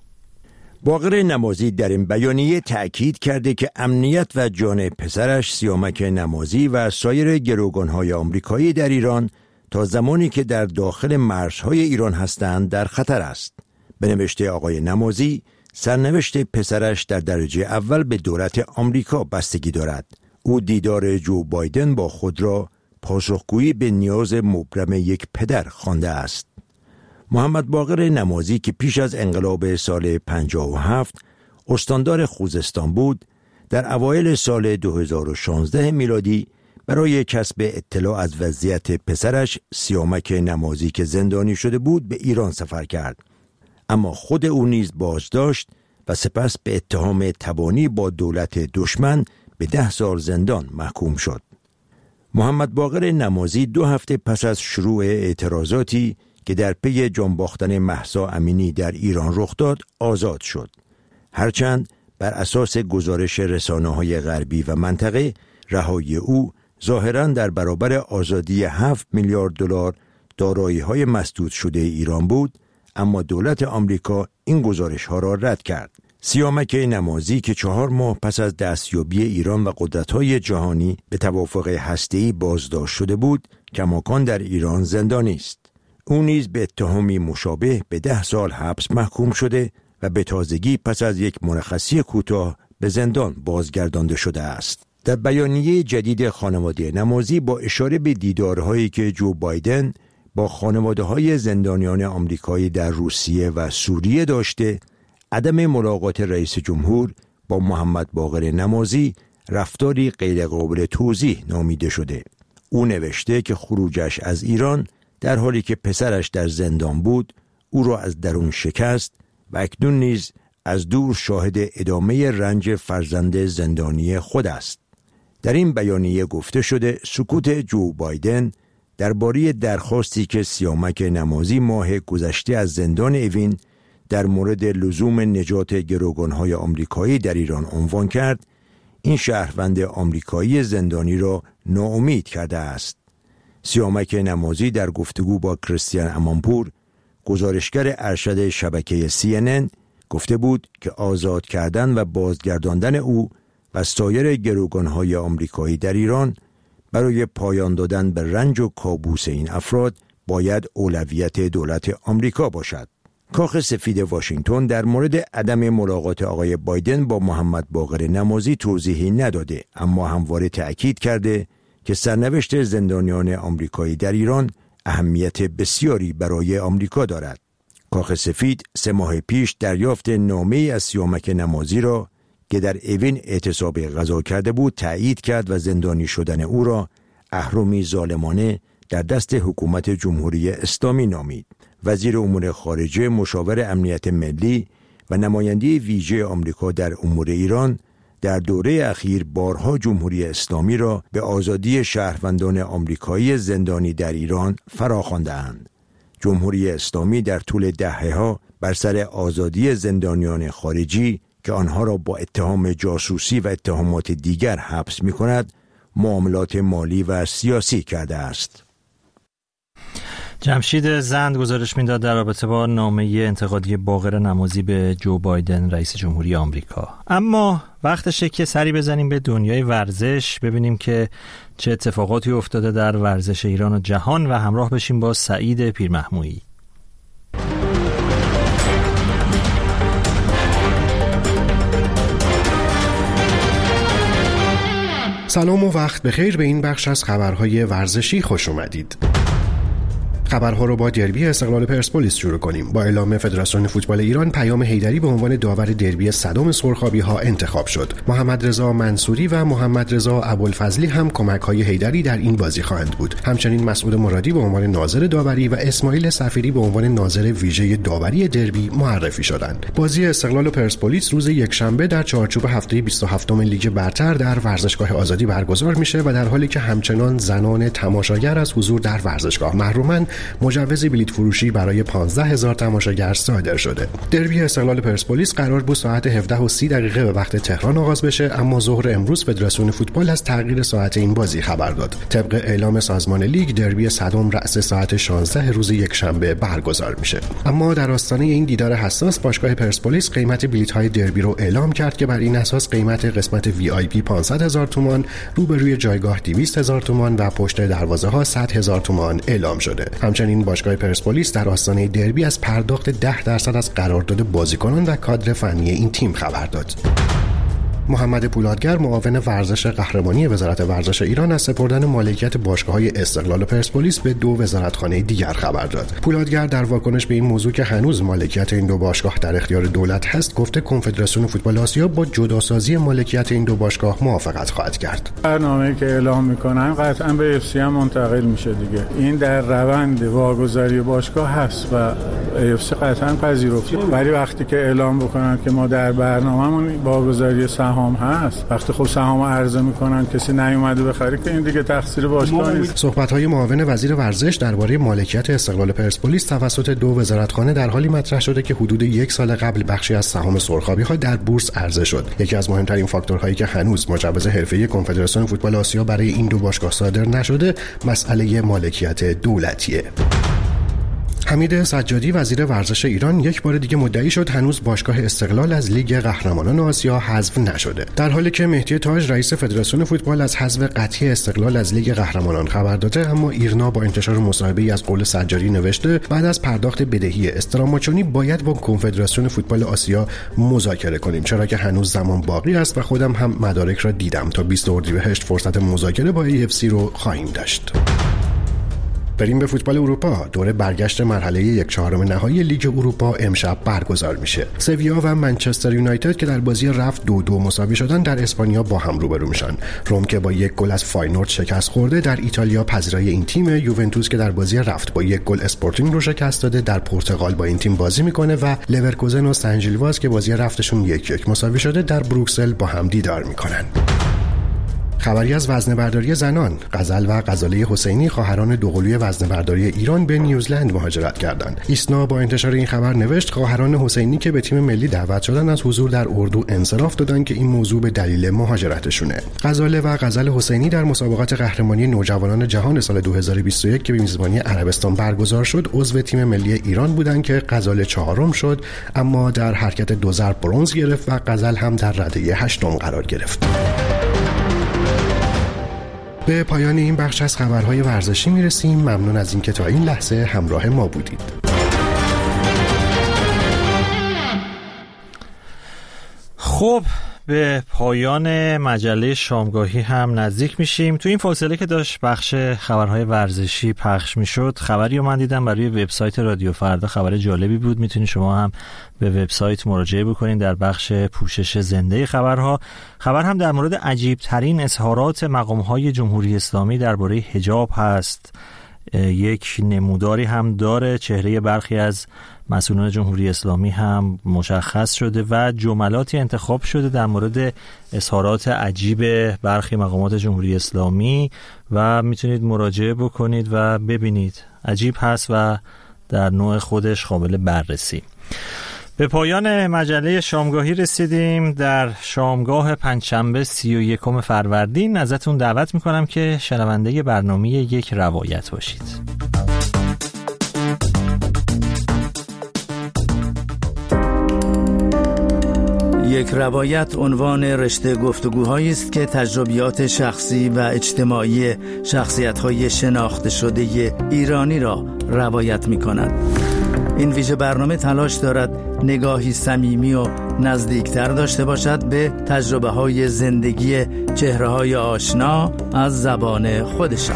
Speaker 10: باقر نمازی در این بیانیه تأکید کرده که امنیت و جان پسرش سیامک نمازی و سایر گروگان‌های آمریکایی در ایران تا زمانی که در داخل مرزهای ایران هستند در خطر است. به نوشته آقای نمازی، سرنوشت پسرش در درجه اول به دولت آمریکا بستگی دارد. او دیدار جو بایدن با خود را پاسخگویی به نیاز مبرم یک پدر خوانده است. محمد باقر نمازی که پیش از انقلاب سال پنجاه و هفت استاندار خوزستان بود، در اوایل سال دو هزار و شانزده میلادی برای کسب اطلاع از وضعیت پسرش سیامک نمازی که زندانی شده بود به ایران سفر کرد، اما خود او نیز بازداشت و سپس به اتهام تبانی با دولت دشمن به ده سال زندان محکوم شد. محمد باقر نمازی دو هفته پس از شروع اعتراضاتی که در پی جان باختن مهسا امینی در ایران رخ داد آزاد شد، هرچند بر اساس گزارش رسانه‌های غربی و منطقه رهایی او ظاهراً در برابر آزادی هفت میلیارد دلار دارایی‌های مسدود شده ایران بود، اما دولت آمریکا این گزارش‌ها را رد کرد. سیامک نمازی که چهار ماه پس از دستیابی ایران و قدرت‌های جهانی به توافق هسته‌ای بازداشت شده بود، کماکان در ایران زندانی است. او نیز به اتهامی مشابه به ده سال حبس محکوم شده و به تازگی پس از یک مرخصی کوتاه به زندان بازگردانده شده است. در بیانیه جدید خانواده نمازی با اشاره به دیدارهایی که جو بایدن با خانواده‌های زندانیان آمریکایی در روسیه و سوریه داشته، عدم ملاقات رئیس جمهور با محمد باقر نمازی رفتاری غیرقابل توضیح نامیده شده. او نوشته که خروجش از ایران در حالی که پسرش در زندان بود او را از درون شکست و اکنون نیز از دور شاهد ادامه رنج فرزند زندانی خود است. در این بیانیه گفته شده سکوت جو بایدن درباره درخواستی که سیامک نمازی ماه گذشته از زندان اوین در مورد لزوم نجات گروگان‌های آمریکایی در ایران عنوان کرد، این شهروند آمریکایی زندانی را ناامید کرده است. سیامک نمازی در گفتگو با کریستیان امانپور، گزارشگر ارشد شبکه سی ان ان، گفته بود که آزاد کردن و بازگرداندن او و سایر گروگان‌های آمریکایی در ایران برای پایان دادن به رنج و کابوس این افراد باید اولویت دولت آمریکا باشد. کاخ سفید واشنگتن در مورد عدم ملاقات آقای بایدن با محمد باقر نمازی توضیحی نداده، اما همواره تأکید کرده که سرنوشت زندانیان آمریکایی در ایران اهمیت بسیاری برای آمریکا دارد. کاخ سفید سه ماه پیش دریافت نامه‌ای از سیامک نمازی را که در اوین اعتصاب غذا کرده بود تأیید کرد و زندانی شدن او را اهرمی ظالمانه در دست حکومت جمهوری اسلامی نامید. وزیر امور خارجه مشاور امنیت ملی و نماینده ویژه آمریکا در امور ایران در دوره اخیر بارها جمهوری اسلامی را به آزادی شهروندان آمریکایی زندانی در ایران فراخوانده‌اند. جمهوری اسلامی در طول دهه‌ها بر سر آزادی زندانیان خارجی که آنها را با اتهام جاسوسی و اتهامات دیگر حبس می‌کند، معاملات مالی و سیاسی کرده است.
Speaker 1: جمشید زند گزارش میداد در رابطه با نامه انتقادی باقر نمازی به جو بایدن رئیس جمهوری آمریکا. اما وقتشه که سری بزنیم به دنیای ورزش، ببینیم که چه اتفاقاتی افتاده در ورزش ایران و جهان و همراه بشیم با سعید پیرمحمودی.
Speaker 11: سلام و وقت بخیر، به این بخش از خبرهای ورزشی خوش اومدید. خبرها رو با دربی استقلال پرسپولیس شروع کنیم. با اعلام فدراسیون فوتبال ایران پیام حیدری به عنوان داور دربی صدام سرخابی ها انتخاب شد. محمد رضا منصوری و محمد رضا ابوالفضلی هم کمک های حیدری در این بازی خواهند بود. همچنین مسعود مرادی به عنوان ناظر داوری و اسماعیل صفیری به عنوان ناظر ویژه داوری دربی معرفی شدند. بازی استقلال و پرسپولیس روز یکشنبه در چارچوب هفته بیست و هفتم لیگ برتر در ورزشگاه آزادی برگزار میشه و در حالی که همچنان زنان تماشاگر از حضور در ورزشگاه محرومند، مجوز بلیط فروشی برای پانزده هزار تماشاگر صادر شده. دربی استقلال پرسپولیس قرار بود ساعت هفده و سی دقیقه به وقت تهران آغاز بشه، اما ظهر امروز فدراسیون فوتبال از تغییر ساعت این بازی خبر داد. طبق اعلام سازمان لیگ دربی صدام رأس ساعت شانزده روز یکشنبه برگزار میشه. اما در آستانه این دیدار حساس باشگاه پرسپولیس قیمت بلیط‌های دربی رو اعلام کرد که بر این اساس قیمت قسمت وی آی پی پانصد هزار تومان، روبروی جایگاه دویست هزار تومان و پشت دروازه ها صد هزار تومان اعلام شده. همچنین باشگاه پرسپولیس در آستانه دربی از پرداخت ده درصد از قرارداد بازیکنان و کادر فنی این تیم خبر داد. محمد پولادگر معاون ورزش قهرمانی وزارت ورزش ایران از سپردن مالکیت باشگاه‌های استقلال و پرسپولیس به دو وزارتخانه دیگر خبر داد. پولادگر در واکنش به این موضوع که هنوز مالکیت این دو باشگاه در اختیار دولت هست، گفته کنفدراسیون فوتبال آسیا با جداسازی مالکیت این دو باشگاه موافقت خواهد کرد.
Speaker 12: برنامه‌ای که اعلام می‌کنن قطعاً به اف سی هم منتقل میشه دیگه. این در روند واگذاری باشگاه هست و اف سی قطعاً پذیرفته. ولی وقتی که اعلام بکنن که ما در برنامه‌مون واگذاری سهام هم هست، وقتی خب سهام عرضه میکنن کسی نیومده بخره که این دیگه تقصیر باشگاه نیست.
Speaker 11: صحبت‌های معاون وزیر ورزش درباره مالکیت استقلال پرسپولیس توسط دو وزارتخانه در حالی مطرح شده که حدود یک سال قبل بخشی از سهام سرخابی‌ها در بورس عرضه شد. یکی از مهمترین فاکتورهایی که هنوز مجوز حرفه‌ای کنفدراسیون فوتبال آسیا برای این دو باشگاه صادر نشده، مسئله مالکیت دولتیه. حمید سجادی وزیر ورزش ایران یک بار دیگه مدعی شد هنوز باشگاه استقلال از لیگ قهرمانان آسیا حذف نشده. در حالی که مهدی تاج رئیس فدراسیون فوتبال از حذف قطعی استقلال از لیگ قهرمانان خبر داده، اما ایرنا با انتشار مصاحبه‌ای از قول سجادی نوشته بعد از پرداخت بدهی استراماچونی باید با کنفدراسیون فوتبال آسیا مذاکره کنیم، چرا که هنوز زمان باقی است و خودم هم مدارک را دیدم. تا بیست اردیبهشت فرصت مذاکره با ای اف سی رو خواهیم داشت. بریم به فوتبال اروپا. دوره برگشت مرحله یک چهارم نهایی لیگ اروپا امشب برگزار میشه. سویا و منچستر یونایتد که در بازی رفت دو دو مساوی شدن در اسپانیا با هم روبرو میشن. روم که با یک گل از فاینورد شکست خورده در ایتالیا پذیرای این تیم، یوونتوس که در بازی رفت با یک گل اسپورتینگ رو شکست داده در پرتغال با این تیم بازی میکنه و لورکوزن و سن ژیلواز که بازی رفتشون یک یک مساوی شده در بروکسل با هم دیدار میکنن. خبری از وزنه‌برداری زنان. غزل و غزاله حسینی خواهران دوقلوی وزنه‌برداری ایران به نیوزلند مهاجرت کردند. ایسنا با انتشار این خبر نوشت خواهران حسینی که به تیم ملی دعوت شدن از حضور در اردو انصراف دادند که این موضوع به دلیل مهاجرتشونه. غزاله و غزل حسینی در مسابقات قهرمانی نوجوانان جهان سال دو هزار و بیست و یک که به میزبانی عربستان برگزار شد عضو تیم ملی ایران بودند که غزاله چهارم شد، اما در حرکت دو ضرب برنز گرفت و غزل هم در رده هشتم قرار گرفت. به پایان این بخش از خبرهای ورزشی میرسیم. ممنون از اینکه تا این لحظه همراه ما بودید.
Speaker 1: خب به پایان مجله شامگاهی هم نزدیک میشیم. تو این فاصله که داشت بخش خبرهای ورزشی پخش میشد، خبری رو من دیدم برای وبسایت رادیو فردا، خبر جالبی بود. میتونید شما هم به وبسایت مراجعه بکنید در بخش پوشش زنده خبرها. خبر هم در مورد عجیب ترین اظهارات مقام‌های جمهوری اسلامی درباره حجاب هست. یک نموداری هم داره، چهره برخی از مسئولان جمهوری اسلامی هم مشخص شده و جملاتی انتخاب شده در مورد اظهارات عجیب برخی مقامات جمهوری اسلامی و میتونید مراجعه بکنید و ببینید. عجیب هست و در نوع خودش قابل بررسی. به پایان مجله شامگاهی رسیدیم. در شامگاه پنجشنبه سی و یکم فروردین ازتون دعوت میکنم که شنونده برنامه یک روایت باشید.
Speaker 13: یک روایت عنوان رشته گفتگوهایی است که تجربیات شخصی و اجتماعی شخصیت‌های شناخته شده ایرانی را روایت می‌کند. این ویژه برنامه تلاش دارد نگاهی صمیمی و نزدیکتر داشته باشد به تجربه‌های زندگی چهره‌های آشنا از زبان خودشان.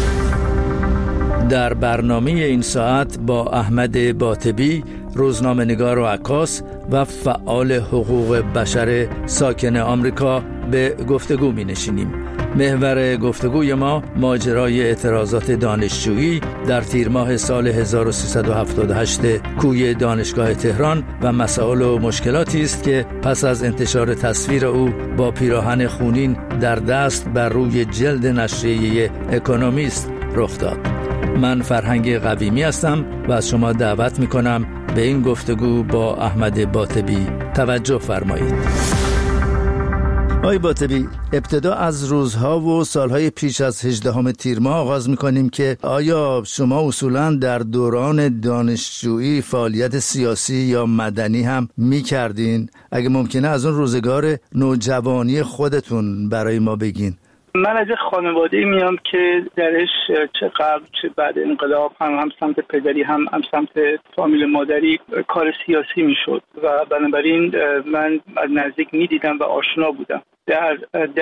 Speaker 13: در برنامه این ساعت با احمد باطبی، روزنامه‌نگار و عکاس و فعال حقوق بشر ساکن آمریکا به گفتگو می‌نشینیم. محور گفتگوی ما ماجرای اعتراضات دانشجویی در تیر ماه سال هزار و سیصد و هفتاد و هشت کوی دانشگاه تهران و مسائل و مشکلاتی است که پس از انتشار تصویر او با پیراهن خونین در دست بر روی جلد نشریه اکونومیست رخ داد. من فرهنگ قویمی هستم و از شما دعوت می‌کنم به این گفتگو با احمد باطبی توجه فرمایید. آقای باطبی، ابتدا از روزها و سالهای پیش از هجدهم تیر ماه آغاز می‌کنیم که آیا شما اصولاً در دوران دانشجویی فعالیت سیاسی یا مدنی هم می‌کردین؟ اگه ممکنه از اون روزگار نوجوانی خودتون برای ما بگین.
Speaker 14: من از خانواده‌ای میام که درش چه قبل چه بعد انقلاب هم هم سمت پدری هم هم سمت فامیل مادری کار سیاسی میشد و بنابراین من از نزدیک میدیدم و آشنا بودم. در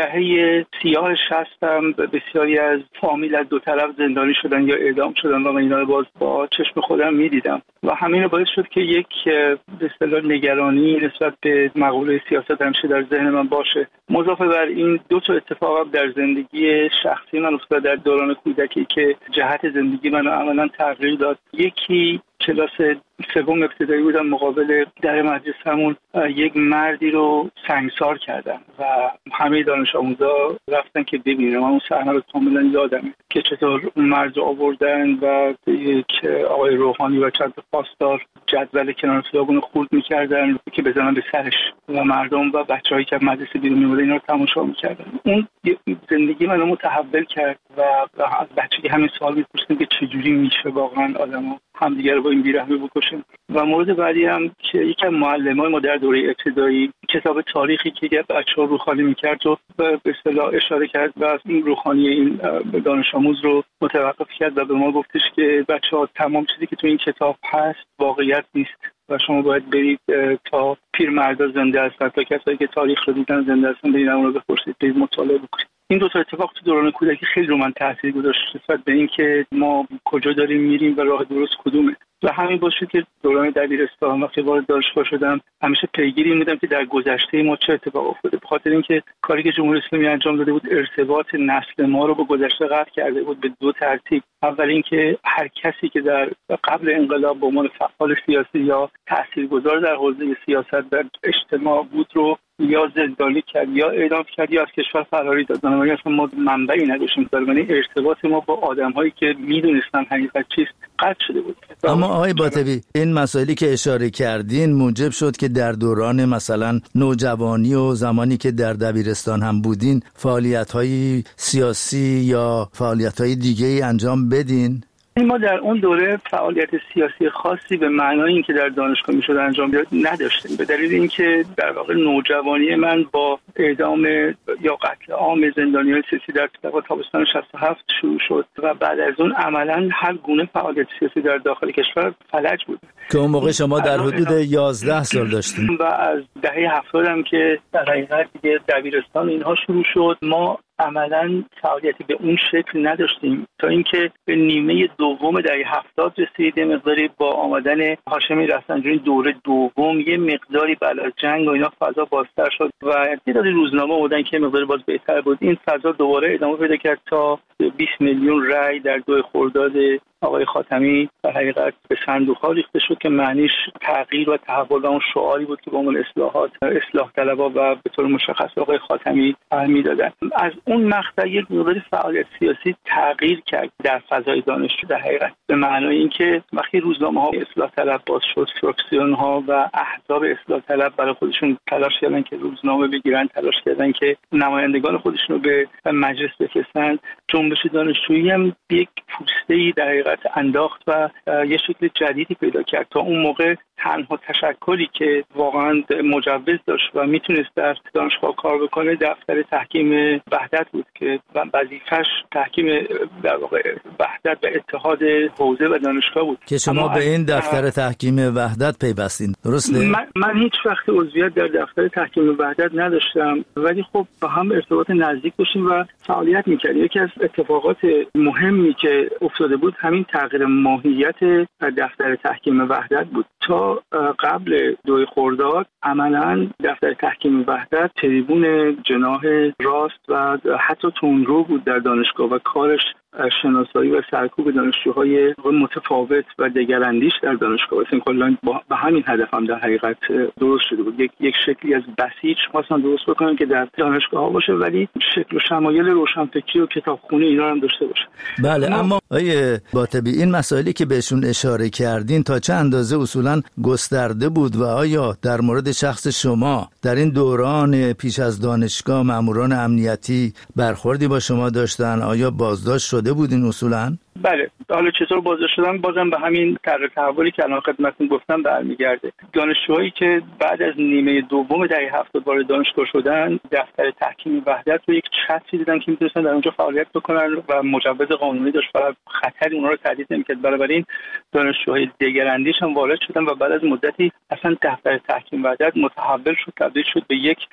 Speaker 14: دهه سیاه شصتم بسیاری از فامیل از دو طرف زندانی شدن یا اعدام شدن و من اینا رو باز با چشم خودم میدیدم و همین رو باعث شد که یک به اصطلاح نگرانی نسبت به مقوله سیاست همیشه در ذهن من باشه. مضافه بر این دو تا اتفاق در زندگی شخصی من افتاد در دوران کودکی که جهت زندگی منو عملاً تغییر داد. یکی کلاس سوم ابتدایی بودم، مقابل در مدرسه‌مون یک مردی رو سنگسار کردن و همه دانش آموزا رفتن که ببینن. من اون صحنه رو کاملا یادمه که چطور اون مرد رو آوردن و یک آقای روحانی و چند تا پاسدار جدول کنار خیابون خورد می‌کردن که بزنن به سرش و مردم و بچه‌هایی که مدرسه بیرون می‌اومدن اینا رو تماشا می‌کردن. اون زندگی منو متحول کرد و از بچگی همین سوال می‌پرسیدم که چجوری میشه واقعا آدم‌ها همدیگه رو با این بیرحمی بکشن. و مورد بعدی هم که یکی از معلمای ما در دوره ابتدایی کتاب تاریخی که بچه‌ها روخانی می‌کرد و به اصطلاح اشاره کرد و از این روخانی این دانش آموز رو متوقف کرد و به ما گفتش که بچه‌ها تمام چیزی که تو این کتاب هست واقعیت نیست و شما باید برید تا پیرمردا زنده هستن، تا کسایی که تاریخ رو دیدن زنده هستن برید اون رو بپرسید، برید مطالعه بکنید. این دو تا اتفاق تو دوران کودکی خیلی رو من تاثیر گذاشت نسبت به این که ما کجا داریم میریم و راه درست کدومه. و همین باعث شد که دوران دبیرستان وقتی وارد دانشگاه شدم همیشه پیگیری این بودم که در گذشته ما چه اتفاق افتاده، به خاطر اینکه کاری که جمهوری اسلامی انجام داده بود ارتباط نسل ما رو با گذشته قطع کرده بود به دو ترتیب. اول اینکه هر کسی که در قبل انقلاب به عنوان فعال سیاسی یا تاثیرگذار در حوزه سیاست در اجتماع بود رو یا زندانی کرد یا اعدام کرد یا از کشور فراری داد. بنابراین اصلا ما منبعی نداشتیم، بنابراین ارتباط ما با آدم‌هایی که میدونستن حقیقت چیست قطع شده بود.
Speaker 13: اما آقای باطبی، این مسائلی که اشاره کردین موجب شد که در دوران مثلا نوجوانی و زمانی که در دبیرستان هم بودین فعالیت‌های سیاسی یا فعالیت‌های دیگه‌ای انجام بدین؟
Speaker 14: ما در اون دوره فعالیت سیاسی خاصی به معنای اینکه در دانشگاه میشد انجام بیاد نداشتیم، به دلیل اینکه در واقع نوجوانی من با اعدام یا قتل عام زندانیان سیاسی در تابستان شصت و هفت شروع شد و بعد از اون عملا هر گونه فعالیت سیاسی در داخل کشور فلج بود
Speaker 13: که اون موقع شما در حدود یازده سال داشتیم
Speaker 14: و از دهه هفتاد هم که در حقیقت دیگه دبیرستان اینها شروع شد. ما عملا فعالیتی به اون شکل نداشتیم تا اینکه به نیمه دوم دهه هفتاد رسید. مقداری با آمدن هاشمی رفسنجانی دوره دوم یه مقداری بعد از جنگ و اینا فضا بازتر شد و تعداد روزنامه بودن که مقداری باز بهتر بود. این فضا دوباره ادامه پیدا کرد تا بیست میلیون رای در دو خرداد آقای خاتمی در حقیقت به صندوق‌ها ریخته شد که معنیش تغییر و تحول و اون شعاری بود که به عنوان اصلاحات اصلاح طلبها و به طور مشخص آقای خاتمی میدادن. از اون مقطع یک مقدار فعالیت سیاسی تغییر کرد در فضای دانشجو در حقیقت به معنای اینکه وقتی روزنامه‌ها اصلاح طلب باز شد، فراکسیون‌ها و احزاب اصلاح طلب برای خودشون تلاش کردن که روزنامه بگیرن، تلاش کردن که نمایندگان خودشون رو به مجلس بفرستن. جنبش دانشجویی هم یک پوسته‌ای در حقیقت انداخت و یه شکل جدیدی پیدا کرد. تا اون موقع تنها تشکلی که واقعا مجوز داشت و میتونست در دانشگاه کار بکنه دفتر تحکیم وحدت بود که وظیفش تحکیم در واقع وحدت و اتحاد حوزه و دانشگاه بود
Speaker 13: که شما به این دفتر تحکیم وحدت پیوستین، درسته؟
Speaker 14: من, من هیچ وقت عضویت در دفتر تحکیم وحدت نداشتم ولی خب با هم ارتباط نزدیک داشتیم و فعالیت میکردیم. یکی از اتفاقات مهمی که افتاده بود همین تغییر ماهیت دفتر تحکیم وحدت بود. تا قبل دو خرداد عملا دفتر تحکیم وحدت تریبون جناح راست و حتی تندرو بود در دانشگاه و کارش شناسایی و سرکوب دانشجوهای متفاوت و دگراندیش در دانشگاه است. کلا با همین هدف هم در حقیقت درست شده بود. یک یک شکلی از بسیج خواستن درست بکنن که در دانشگاه ها باشه ولی شکل و شمایل روشنفکری و کتابخونه اینا هم داشته باشه.
Speaker 13: بله اما, اما آیه باطبی این مسائلی که بهشون اشاره کردین تا چه اندازه اصولا گسترده بود و آیا در مورد شخص شما در این دوران پیش از دانشگاه ماموران امنیتی برخوردی با شما داشتن؟ آیا بازداشت شده بودین اصولا؟
Speaker 14: بله. حالا چطور بازداشت شدن بازم به همین طرح تحولی که الان خدمتتون گفتم برمیگرده. دانشجوهایی که بعد از نیمه دوم دهه هفتاد وارد دانشگاه شدن دفتر تحکیم وحدت رو یک چتری دیدن که میتونستن در اونجا فعالیت بکنن و مجوز قانونی داشت و خطری اونها رو تهدید نمی‌کرد. بنابراین دانشجوهای دگراندیش هم وارد شدن و بعد از مدتی اصلا دفتر تحکیم وحدت متحول شد، تبدیل شد به یک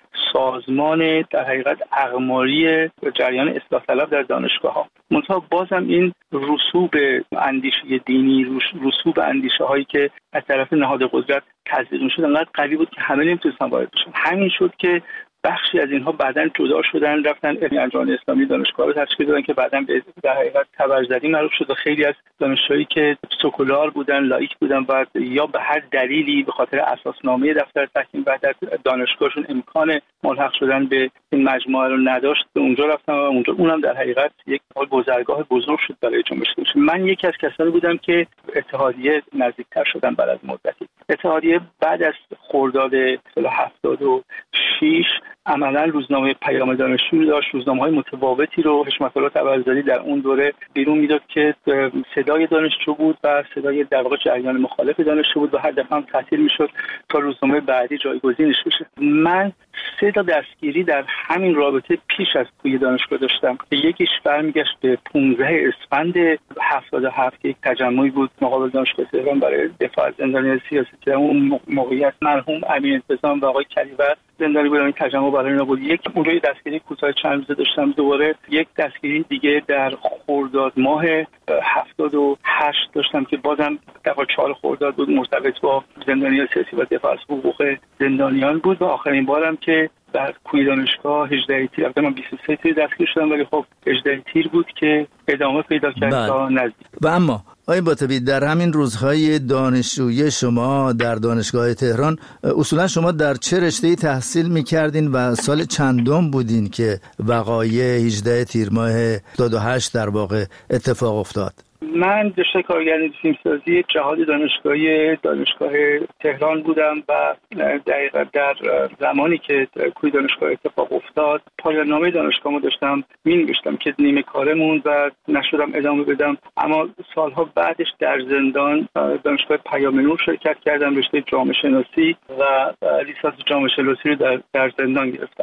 Speaker 14: سازمان در حقیقت اقماری جریان اصلاح طلب در دانشگاه‌ها. منتها بازم این رسوب اندیشه دینی، رسوب اندیشه هایی که از طرف نهاد قدرت تزریق می‌شد انقدر قوی بود که همه نمیتونستن وارد بشن. همین شد که بخشی از اینها بعداً جدا شدن، رفتن انجمن اسلامی دانشگاه رو تشکیل دادن که بعداً به در حقیقت تبرزدی معروف شد و خیلی از دانشجویی که سکولار بودن، لایک بودن و یا به هر دلیلی به خاطر اساسنامه دفتر تحکیم وحدت دانشگاهشون امکان ملحق شدن به این مجموعه رو نداشت، به اونجا رفتن و اونجا اونم در حقیقت یک گذرگاه بزرگ شد برای جنبش. من یکی از کسانی بودم که اتحادیه نزدیکتر شدن بعد از مدتی. اتحادیه بعد از خرداد هفتاد و شش عملا روزنامه پیام دانشجو داشت، روزنامه‌های متفاوتی رو حشمت الله طبرزدی در اون دوره بیرون میداد که صدای دانشجو بود و صدای در واقع جریان مخالف دانشجو بود و هر دفعه هم تعطیل میشد تا روزنامه بعدی جایگزینش بشه. من سه تا دستگیری در همین رابطه پیش از کوی دانشگاه داشتم. یکیش برمیگشت به پانزده اسفند هفتاد و هفت که یک تجمعی بود مقابل دانشگاه تهران برای دفاع از زندانیان سیاسی که اون موقعیت مرحوم امین انتظام و آقای کلیور زندانی بودن. این تجمع برای اینا بود. یک اونجا دستگیری کوتاه چند روزه داشتم. دوباره یک دستگیری دیگه در خرداد ماه هفتاد و هشت داشتم که بازم در چهار خرداد بود، مرتبط با زندانیان سیاسی و دفاع از حقوق زندانیان بود و آخرین بارم که در کوی دانشگاه هجده تیر البته من بیست و سه تیر دستگیر شدم ولی خب هجده تیر بود که ادامه پیدا کرد تا نزدیک.
Speaker 13: و اما آقای باطبی در همین روزهای دانشجویی شما در دانشگاه تهران اصولا شما در چه رشته‌ای تحصیل می‌کردین و سال چندم بودین که وقایع هجده تیر ماه هفتاد و هشت در واقع اتفاق افتاد؟
Speaker 14: من رشته کارگردانی فیلمسازی جهاد دانشگاهی دانشگاه تهران بودم و دقیقاً در زمانی که کوی دانشگاه اتفاق افتاد پایان نامه دانشگاهمو داشتم می‌نوشتم که نیمه کارمون و نشدم ادامه بدم. اما سالها بعدش در زندان دانشگاه پیام نور شرکت کردم، رشته جامعه شناسی و لیسانس جامعه شناسی رو در در زندان گرفتم.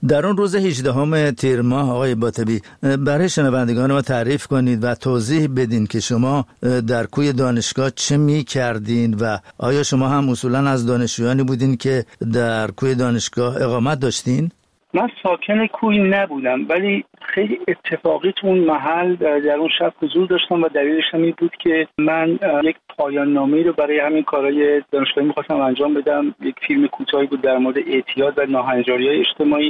Speaker 13: در اون روز هجدهم تیر ماه آقای باطبی برای شنوندگان ما تعریف کنید و توضیح بدین که شما در کوی دانشگاه چه می کردین و آیا شما هم اصولا از دانشجویانی بودین که در کوی دانشگاه اقامت داشتین؟
Speaker 14: من ساکن کوی نبودم، ولی خیلی اتفاقی تو اون محل در اون شب حضور داشتم و دلیلش هم این بود که من یک پایان نامه‌ای رو برای همین کارهای دانشگاهی می‌خواستم انجام بدم. یک فیلم کوتاهی بود در مورد اعتیاد و ناهنجاری‌های اجتماعی.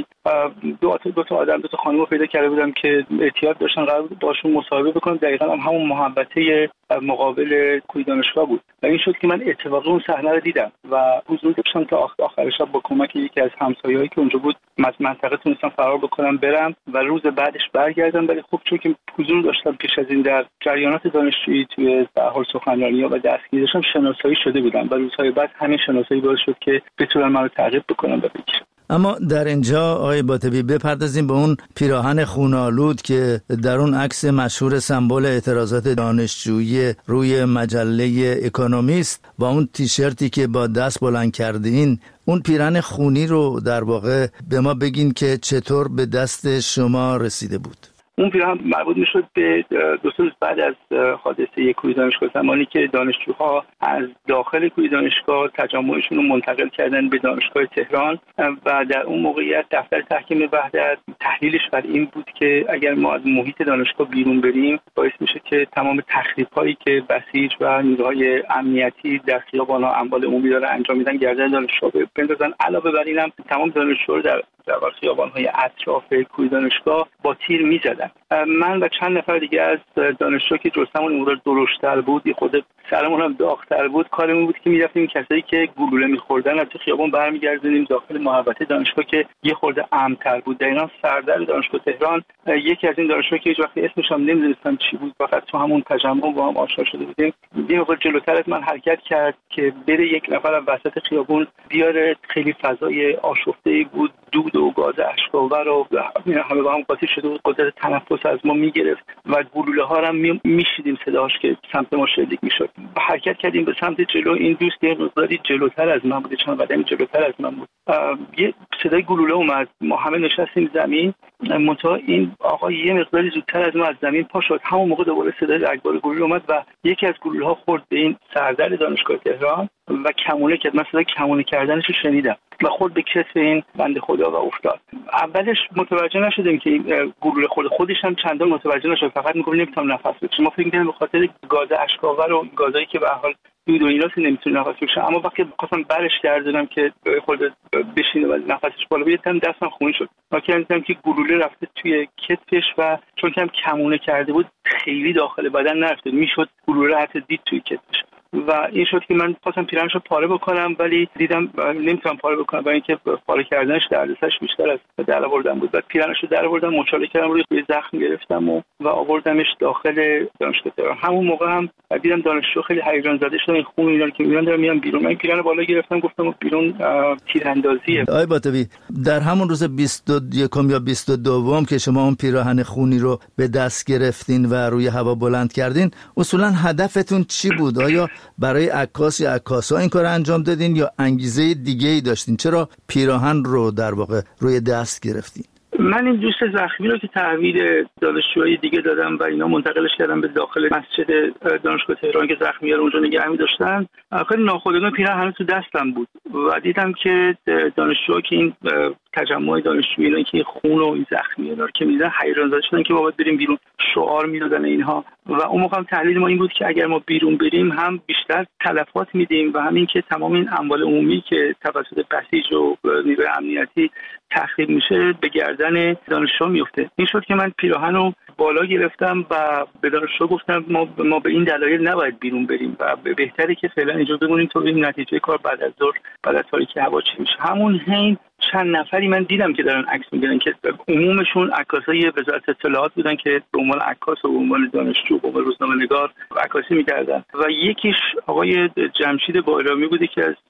Speaker 14: دو تا دو تا آدم دو تا خانم رو پیدا کرده بودم که اعتیاد داشتن، قرار بود باشون مصاحبه بکنم. دقیقاً هم همون محوطه مقابل کوی دانشگاه بود و این شد که من اتفاقا اون صحنه رو دیدم و حضور داشتم تا آخر شب با کمک یکی از همسایه‌هایی که اونجا بود از منطقه تونستم فرار بکنم برم و روز بعدش برگردم. ولی خب چون که حضور داشتم پیش از این در جریانات دانشجویی توی در حال سخنرانی‌ها و دستگیری داشتم، شناسایی شده بودم و روزهای بعد همین شناسایی باعث شد که بتونم منو تعقیب بکنم و بگیرم.
Speaker 13: اما در اینجا آقای باطبی بپردازیم به اون پیراهن خون‌آلود که در اون عکس مشهور سمبل اعتراضات دانشجویی روی مجله اکونومیست و اون تیشرتی که با دست بلند کردین، اون پیراهن خونی رو در واقع به ما بگین که چطور به دست شما رسیده بود.
Speaker 14: اون پیراهن مربوط میشد به دو سه روز بعد از حادثه کوی دانشگاه، زمانی که دانشجوها از داخل کوی دانشگاه تجمعشون رو منتقل کردن به دانشگاه تهران و در اون موقعیت دفتر تحکیم وحدت تحلیلش بر این بود که اگر ما از محیط دانشگاه بیرون بریم باعث میشه که تمام تخریب‌هایی که بسیج و نیروهای امنیتی در خیابان‌ها اموال عمومی داره انجام میدن گردن دانشجوها بندازن. علاوه بر اینم تمام دانشجوها در در خیابان‌های اطراف کوی دانشگاه با تیر می‌زدن. من و چند نفر دیگه از دانشجو که جسممون اون مقدار درشت‌تر بود، یه خود سرمون هم داغ‌تر بود، کارمون بود که می‌رفتیم کسایی که گلوله می‌خوردن از خیابان برمیگردونیم داخل محوطه دانشگاه که یه خورده امن‌تر بود. در اینا سردر دانشگاه تهران یکی از این دانشجوها که هیچ وقت اسمش هم نمی‌دونستم چی بود، فقط تو همون تجمع با هم آشنا شده بودیم، یه مقدار جلوتر از من حرکت کرد که بره یک نفر از وسط خیابون بیاره. خیلی فضای آشفته‌ای بود، دود و گاز اشک‌آور و همه با هم قاطی شده بود، قدرت تنفس از ما میگرفت و گلوله ها هم میشیدیم صداش که سمت ما شلیک میشد. حرکت کردیم به سمت جلو. این دوست یه مقداری جلوتر از من بود، چند قدمی جلوتر از من بود. یه صدای گلوله اومد، ما همه نشستیم زمین، منتها این آقا یه مقداری زودتر از ما از زمین پا شد. همون موقع دوباره صدای رگبار گلوله اومد و یکی از گلوله ها خورد به این سردر دانشگاه تهران و کمونه کرد. من صدای کمونه کردنش رو شنیدم و خورد به کتف این بنده خدا و افتاد. اولش متوجه نشدیم که گلوله خورد، خودش هم چندان متوجه نشد، فقط میگفت نمیتونم نفس بکشم. ما فکر می‌کردیم به خاطر گاز اشک‌آور و گازایی که به هر حال دود و ایناست نمیتونه نفس بکشه. اما وقتی خواستم برش گردونم که خورد بشینه و نفسش بالا بیاد، دستم خونی شد. ما دیدم که گلوله رفته توی کتفش و چون که هم کمونه کرده بود خیلی داخل بدن نرفته، میشد گلوله حتی دید توی کتفش و این شد که من خواستم پیرنش رو پاره بکنم ولی دیدم نمیتونم پاره بکنم برای اینکه پاره کردنش دردسرش بیشتر از در آوردن بود. بعد پیرنش رو در آوردم، مچاله کردم، روی زخم گرفتم و و آوردمش داخل دانشگاه تهران. همون موقع هم دیدم دانشجو خیلی هیجان زده شدن، خون اینا که میرن دارم میام بیرون. من پیرن بالا گرفتم، گفتم بیرون تیراندازیه.
Speaker 13: آقای باطبی، در همون روز بیست و یک یا بیست و دو که شما اون پیراهن خونی رو به دست گرفتین و روی هوا بلند کردین، اصولا هدفتون چی بود؟ آیا برای عکاس یا عکاسا این کار انجام دادین یا انگیزه دیگه ای داشتین؟ چرا پیراهن رو در واقع روی دست گرفتین؟
Speaker 14: من این دوست زخمی رو که تحویل دانشجوهای دیگه دادم و اینا منتقلش کردم به داخل مسجد دانشگاه تهران که زخمی‌ها رو اونجا نگه می‌داشتن، خیلی ناخودآگاه پیراهن هنوز تو دستم بود و دیدم که دانشجوها که این تجمع دانشجویی اینا که خون و این زخمی‌ها رو که می‌دیدن حیران زده شدن که بابا بریم بیرون، شعار میدادن اینها. و اون موقع هم تحلیل ما این بود که اگر ما بیرون بریم هم بیشتر تلفات میدیم و همین که تمام این اموال عمومی که توسط بسیج و نیروی امنیتی تخریب میشه به گردن دانشجو میفته. این شد که من پیراهن رو بالا گرفتم و به دانشجو گفتم ما ما به این دلایل نباید بیرون بریم و بهتره که فعلا اینجا بمونیم تا ببینیم نتیجه کار بعد از ظهر بعد از تاریکی هوا چی میشه. همون حین چند نفری من دیدم که دارن عکس میگیرن که عمومشون عکاسای وزارت اطلاعات بودن که به عنوان عکاس و به عنوان دانشجو به عنوان روزنامه‌نگار عکاسی میکردن و یکیش آقای جمشید بایرامی بوده که از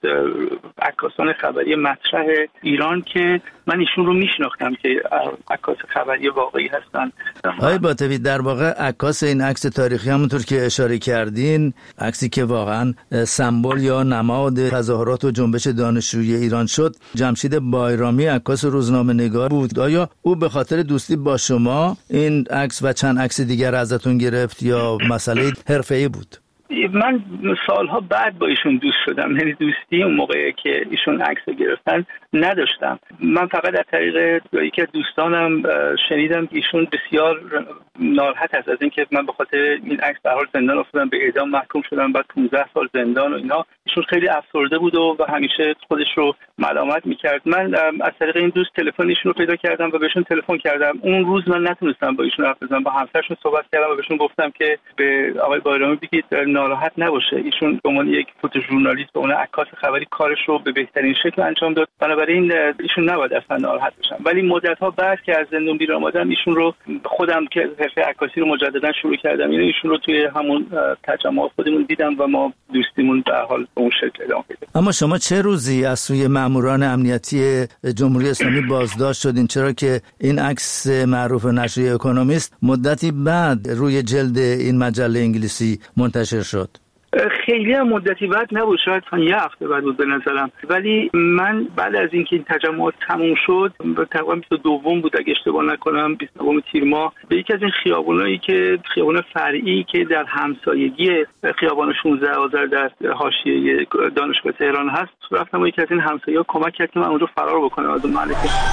Speaker 14: عکاسان خبری مطرح ایران که من ایشون رو میشناختم که عکاس خبری واقعی هستن.
Speaker 13: آقای باطبی، در واقع عکاس این عکس تاریخی همونطور که اشاره کردین، عکسی که واقعا سمبل یا نماد تظاهرات و جنبش دانشجویی ایران شد، جمشید بایرامی بایرامی عکاس روزنامه‌نگار بود. آیا او به خاطر دوستی با شما این عکس و چند عکس دیگر ازتون گرفت یا مسئله حرفه‌ای بود؟
Speaker 14: من سالها بعد با ایشون دوست شدم، یعنی دوستی اون موقعی که ایشون عکس گرفتن نداشتم. من فقط از طریق یکی از دوستانم شنیدم که ایشون بسیار ناراحت است از اینکه من به خاطر این عکس به حال زندان افتادم، به اعدام محکوم شدم، بعد پانزده سال زندان و اینا. ایشون خیلی افسرده بود و همیشه خودش رو ملامت میکرد. من از طریق این دوست تلفن ایشون رو پیدا کردم و بهشون تلفن کردم. اون روز من نتونستم با ایشون حرف بزنم، با همسرشون صحبت کردم و بهشون گفتم که به آقای بایرامی بگید ناراحت نباشه. ایشون به عنوان یک فوتوژورنالیست، به عنوان عکاس خبری کارش رو به بهترین شکل انجام داد، بنابراین ایشون نباید اصلا ناراحت بشن. ولی مدت‌ها بعد که از زندان بیرون آمدم ایشون رو خودم که حرفه عکاسی رو مجددا شروع کردم، یعنی ایشون رو توی همون تجمع خودمون دیدم و ما دوستیمون به حال به اون شکل ادامه پیدا کرد.
Speaker 13: اما شما چه روزی از سوی ماموران امنیتی جمهوری اسلامی بازداشت شدین؟ چرا که این عکس معروف نشریه اکونومیست مدتی بعد روی جلد این مجله انگلیسی منتشر شد؟
Speaker 14: خیلی هم مدتی بعد نبود، شاید یه هفته بعد بود به نظرم. ولی من بعد از اینکه این تجمعات تموم شد، تقریبا بیست و دوم بود اگه اشتباه نکنم، بیست و دوم تیر ماه، به یکی از این خیابونایی که خیابون فرعی که در همسایگی خیابان شانزده آذر در حاشیه دانشگاه تهران هست رفتم و یکی از این همسایه‌ها کمک کرد که من اونجا فرار بکنم از اون محله.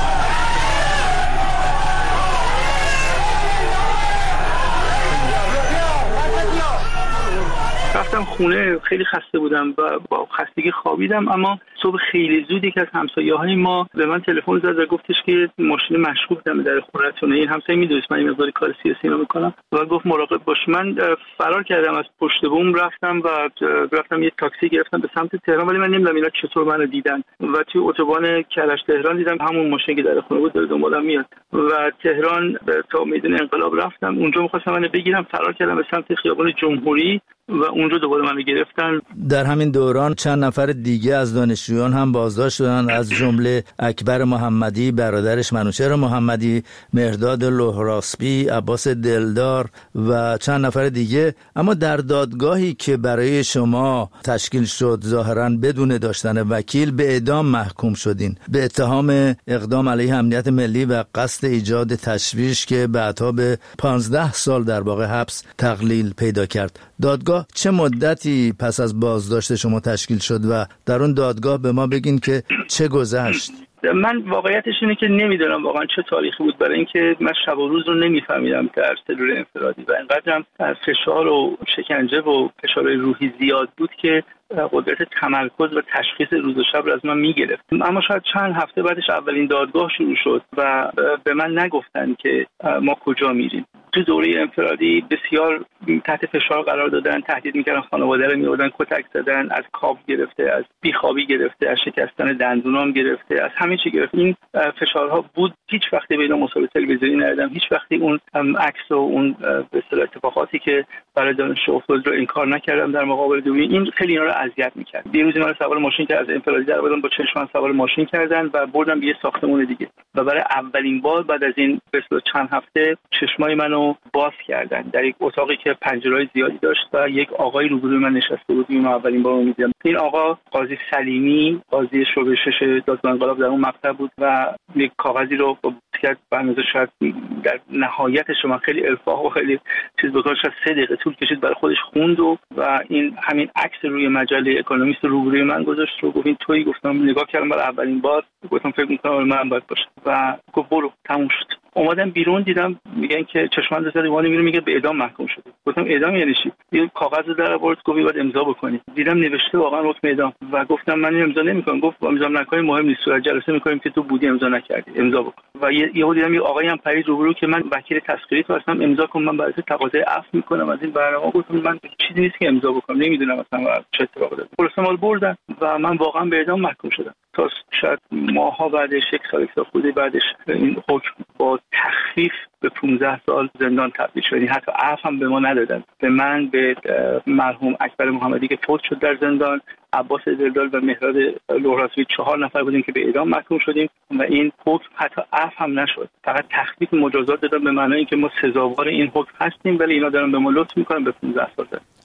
Speaker 14: رفتم خونه، خیلی خسته بودم و با خستگی خوابیدم، اما صبح خیلی زود یک از همسایه‌های ما به من تلفن زد و گفتش که ماشین مشکوک دم در خونه‌تونه. این همسایه می‌دونست من این مقدار کار سیاسی رو می‌کنم و گفت مراقب باش. من فرار کردم، از پشت بوم رفتم و رفتم یه تاکسی گرفتم به سمت تهران، ولی من نمی‌دونم اینا چطور منو دیدن و توی اتوبان کرج تهران دیدم همون ماشین که در خونه بود داره دنبالم میاد و تهران تا میدون انقلاب رفتم. اونجا می‌خواستم منو بگیرم، فرار کردم به سمت خیابان جمهوری و اونجا دوباره منو گرفتن.
Speaker 13: در همین دوران چند نفر دیگه از دانشجویان هم بازداشت شدن، از جمله اکبر محمدی، برادرش منوچهر محمدی، مهرداد لهراسبی، عباس دلدار و چند نفر دیگه. اما در دادگاهی که برای شما تشکیل شد ظاهراً بدون داشتن وکیل به اعدام محکوم شدین به اتهام اقدام علیه امنیت ملی و قصد ایجاد تشویش که بعدها به پانزده سال در واقع حبس تقلیل پیدا کرد. دادگاه چه مدتی پس از بازداشت شما تشکیل شد و در اون دادگاه به ما بگین که چه گذشت؟
Speaker 14: من واقعیتش اینه که نمیدونم واقعا چه تاریخی بود، برای اینکه من شب و روز رو نمیفهمیدم در سلول انفرادی و اینقدرم فشار و شکنجه و فشار روحی زیاد بود که قدرت تمرکز و تشخیص روز و شب رو از من میگرفت. اما شاید چند هفته بعدش اولین دادگاه شروع شد و به من نگفتن که ما کجا میریم. تو دوره انفرادی بسیار تحت فشار قرار دادن، تهدید میکردن، خانواده رو میوردن کتک زدن، از کاب گرفته، از بیخوابی گرفته، از شکستن دندونام گرفته، از همه چی گرفته. این فشارها بود. هیچ وقتی به اینا مصاحبه تلویزیونی ندادم، هیچ وقتی اون عکس و اون به اصطلاح اتفاقاتی که برای دانشجو افتاد رو انکار نکردم در مقابل دوربین. این خیلی اینا رو اذیت میکرد. دیروز من سوار ماشین که از انفرادی در اومدم با چشمم سوار ماشین کردن و بردم به یه ساختمون دیگه و برای اولین بار بعد از این به اصطلاح چند هفته چشمای منو باز کردن در یک اتاقی که پنجره‌های زیادی داشت و یک آقای روبروی من نشسته بود. اینو اولین بار می‌دیدم. این آقا قاضی سلیمی، قاضی شعبه شش دادگاه انقلاب در اون مقطع بود و یک کاغذی رو با کرد برنامه شاید در نهایتش من خیلی الفاح و خیلی چیز بکنم، شاید سه دقیقه طول کشید برای خودش خوند و و این همین عکس روی مجله اکونومیست روبروی من گذاشت و گفت این تویی؟ گفتم نگاه کردم برای اولین بار، گفتم فکر می‌کنم من باید باشه و گفت برو تموم شد. اومدم بیرون دیدم میگن که چشمان زده وانی میره میگه به اعدام محکوم شده. گفتم اعدام یعنی چی؟ یه کاغذ در آورد گفت باید امضا بکنی. دیدم نوشته واقعا حکم اعدام و گفتم من امضا نمیکنم. گفت امضا نکنی مهم نیست، صورت جلسه میکنیم که تو بودی امضا نکردی، امضا بکن. و یهو دیدم یه آقایی هم پرید روبرو که من وکیل تسخیری تو هستم، امضا کن من برای تقاضای عفو میکنم از این برنامه. گفتم من چیزی نیست که امضا بکنم، نمیدونم اصلا چه اتفاقی افتاد. پروسمال بردن و من واقعا به اعدام محکوم شدم. تا شاید ماها بعدش یک سال خورده بعدش این حکم با تخفیف به پانزده سال زندان تبدیل شد. حتی عفو هم به ما ندادن. به من، به مرحوم اکبر محمدی که فوت شد در زندان، عباس دلدار و مهرداد لهراسبی، چهار نفر بودیم که به اعدام محکوم شدیم و این حکم حتی عفو هم نشد. فقط تخفیف مجازات دادن به معنای اینکه ما سزاوار این حکم هستیم، ولی اینا دارن به ما لطف میکنن به پانزده سال.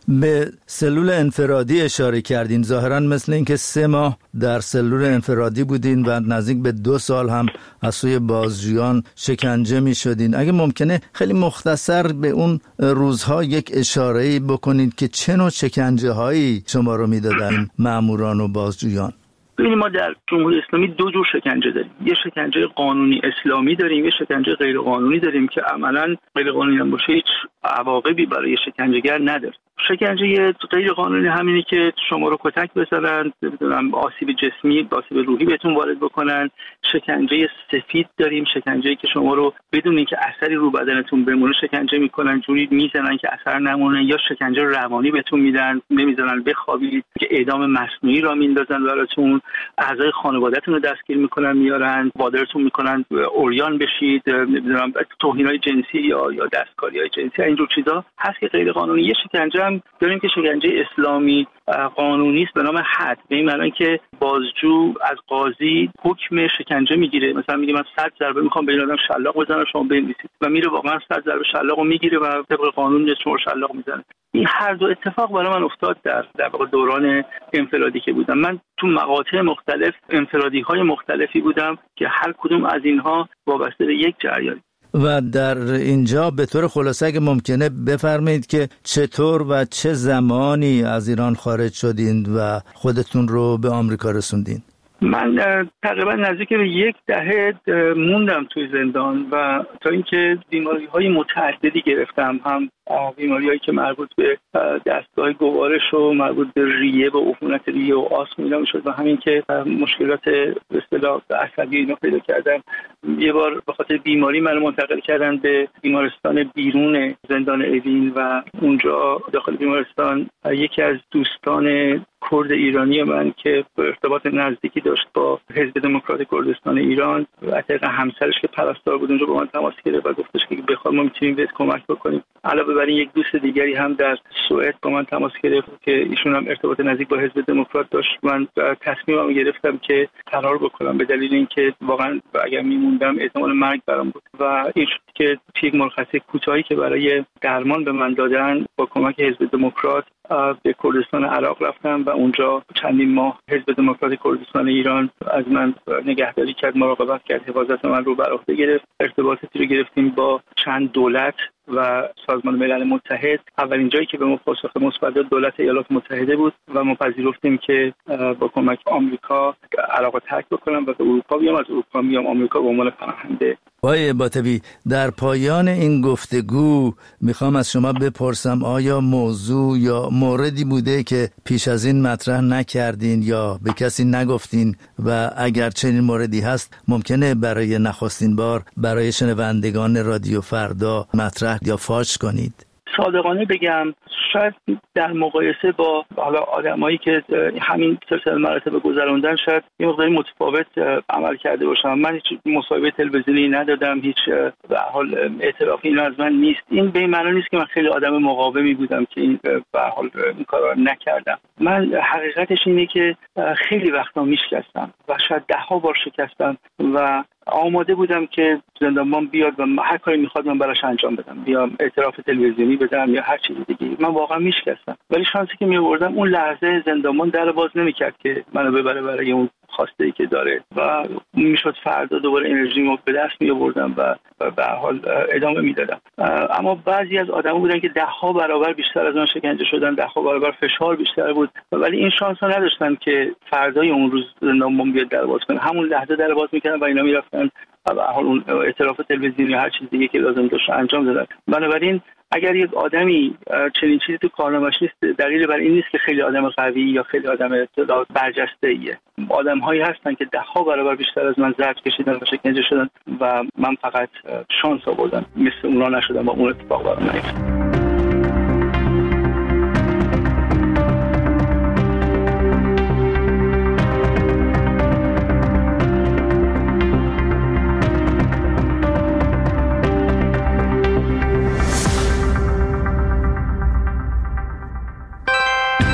Speaker 13: به سلول انفرادی اشاره کردین. ظاهراً مثل این که سه ماه در سلول انفرادی بودین و نزدیک به دو سال هم از سوی بازجویان شکنجه می شدین. اگه ممکنه خیلی مختصر به اون روزها یک اشاره‌ای بکنید که چه نوع شکنجه هایی شما رو می دادن مأموران و بازجویان؟
Speaker 14: ببینید، ما در جمهوری اسلامی دو جور شکنجه داریم. یه شکنجه قانونی اسلامی داریم، یه شکنجه غیر قانونی داریم که عملاً غیر قانونی هم باشه هیچ عواقبی برای شکنجهگر نداره. شکنجه غیر قانونی همینی که شما رو کتک بزنن، نمیدونم آسیب جسمی، آسیب روحی بهتون وارد بکنن. شکنجه سفید داریم، شکنجه‌ای که شما رو بدون اینکه اثری رو بدنتون بمونه شکنجه میکنن، جوری میزنن که اثر نمونه، یا شکنجه روانی بهتون میدن، نمیذارن بخوابید، که اعدام مصنوعی را میندازن براتون، اعضای خانواده‌تون رو دستگیر میکنن میارن، وادارتون میکنن عریان بشید، نمیدونم توهین‌های جنسی یا یا دستکاری‌های جنسی، اینجور چیزا هست که غیر قانونی. یه شکنجه هم داریم که شکنجه اسلامی قانونی است به نام حد، به این معنی که بازجو از قاضی حکم شکنجه میگیره. مثلا میگه من صد ضربه میخوام به این آدم شلاق بزنم، شما بنویسید، و میره واقعا صد ضربه شلاقو میگیره و طبق قانون شما شلاق میزنه. این هر دو اتفاق برای من افتاد در در واقع دوران انفرادی که بودم. من تو مقاطع مختلف انفرادی‌های مختلفی بودم که هر کدوم از اینها وابسته به یک جریان.
Speaker 13: و در اینجا به طور خلاصه اگه ممکنه بفرمایید که چطور و چه زمانی از ایران خارج شدین و خودتون رو به آمریکا رسوندین؟
Speaker 14: من تقریبا نزدیک به یک دهه موندم توی زندان و تا اینکه بیماری‌های متعددی گرفتم، هم بیماری‌هایی که مربوط به دستگاه گوارش و مربوط به ریه و عفونت ریه و آسم اینا میشد، و همین که مشکلات به اصطلاح عصبی اینا پیدا کردم. یه بار به خاطر بیماری منو منتقل کردن به بیمارستان بیرون زندان اوین و اونجا داخل بیمارستان یکی از دوستان کرد ایرانی من که ارتباط نزدیکی داشت با حزب دموکرات کردستان ایران و طریق همسرش که پرستار بود اونجا با من تماس گرفت و گفتش که بخوام ما میتونیم بهت کمک بکنیم. علاوه بر این یک دوست دیگری هم در سوئد با من تماس گرفت که ایشون هم ارتباط نزدیک با حزب دموکرات داشت. من تصمیمم گرفتم که فرار بکنم به دلیل اینکه واقعا اگر میموندم احتمال مرگ برام بود و این شد که یک مرخصی کوتاهی که برای درمان به من دادن با کمک حزب دموکرات به کردستان عراق رفتم و اونجا چندین ماه حزب دموکرات کردستان ایران از من نگهداری کرد، مراقبت کرد، حفاظت من رو بر عهده گرفت. ارتباطاتی رو گرفتیم با چند دولت و سازمان ملل متحد. اولین جایی که به ما پاسخ مثبت داد دولت ایالات متحده بود و ما پذیرفتیم که با کمک آمریکا عراق رو ترک بکنم و به اروپا بیام، از اروپا بیام آمریکا به عنوان پناهنده.
Speaker 13: آقای باطبی، در پایان این گفتگو میخوام از شما بپرسم آیا موضوع یا موردی بوده که پیش از این مطرح نکردین یا به کسی نگفتین و اگر چنین موردی هست ممکنه برای نخستین بار برای شنوندگان رادیو فردا مطرح یا فاش کنید؟
Speaker 14: صادقانه بگم شاید در مقایسه با حالا آدمایی که همین سلسله مراتب گذروندن شاید یه مقداری متفاوت عمل کرده باشم. من هیچ مصاحبه تلویزیونی ندادم، هیچ به حال اعترافی اینا از من نیست. این به این معنی نیست که من خیلی آدم مقاومی بودم که این به حال این کارا نکردم. من حقیقتش اینه که خیلی وقتا میشکستم و شاید ده ها بار شکستم و آماده بودم که زندانبان بیاد و هر کاری میخواد من براش انجام بدم، بیام اعتراف تلویزیونی بدم یا هر چیز دیگه. من واقعا میشکستم، ولی شانسی که میآوردم اون لحظه زندانبان در باز نمیکرد که منو ببره برای اون خواسته‌ای که داره و میشد فردا دوباره انرژیمو به دست میآوردم و به هر حال ادامه میدادم. اما بعضی از آدما بودن که ده ها برابر بیشتر از من شکنجه شدن، ده ها برابر فشار بیشتر بود، ولی این شانس رو نداشتن که فردای اون روز زندانبان بیاد در باز کنه. همون لحظه در باز میکردن و اینا میرفتن و به هر حال اون اعتراف تلویزیونی هر چیز دیگه که لازم داشت انجام دادن. بنابراین اگر یک آدمی چنین چیزی تو کارنامه‌اش نیست، دلیل بر این نیست که خیلی آدم قوی یا خیلی آدم اطلاعات برجسته‌ایه. آدم‌هایی هستن که ده ها برابر بیشتر از من زرد کشیدن و شکنجه شدن و من فقط شانس آوردم، مثل اونا نشدم و اون اتفاق برام نیفتاد.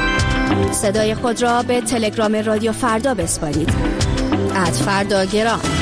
Speaker 15: صدای خود را به تلگرام رادیو فردا بسپارید. ات فردا گرام.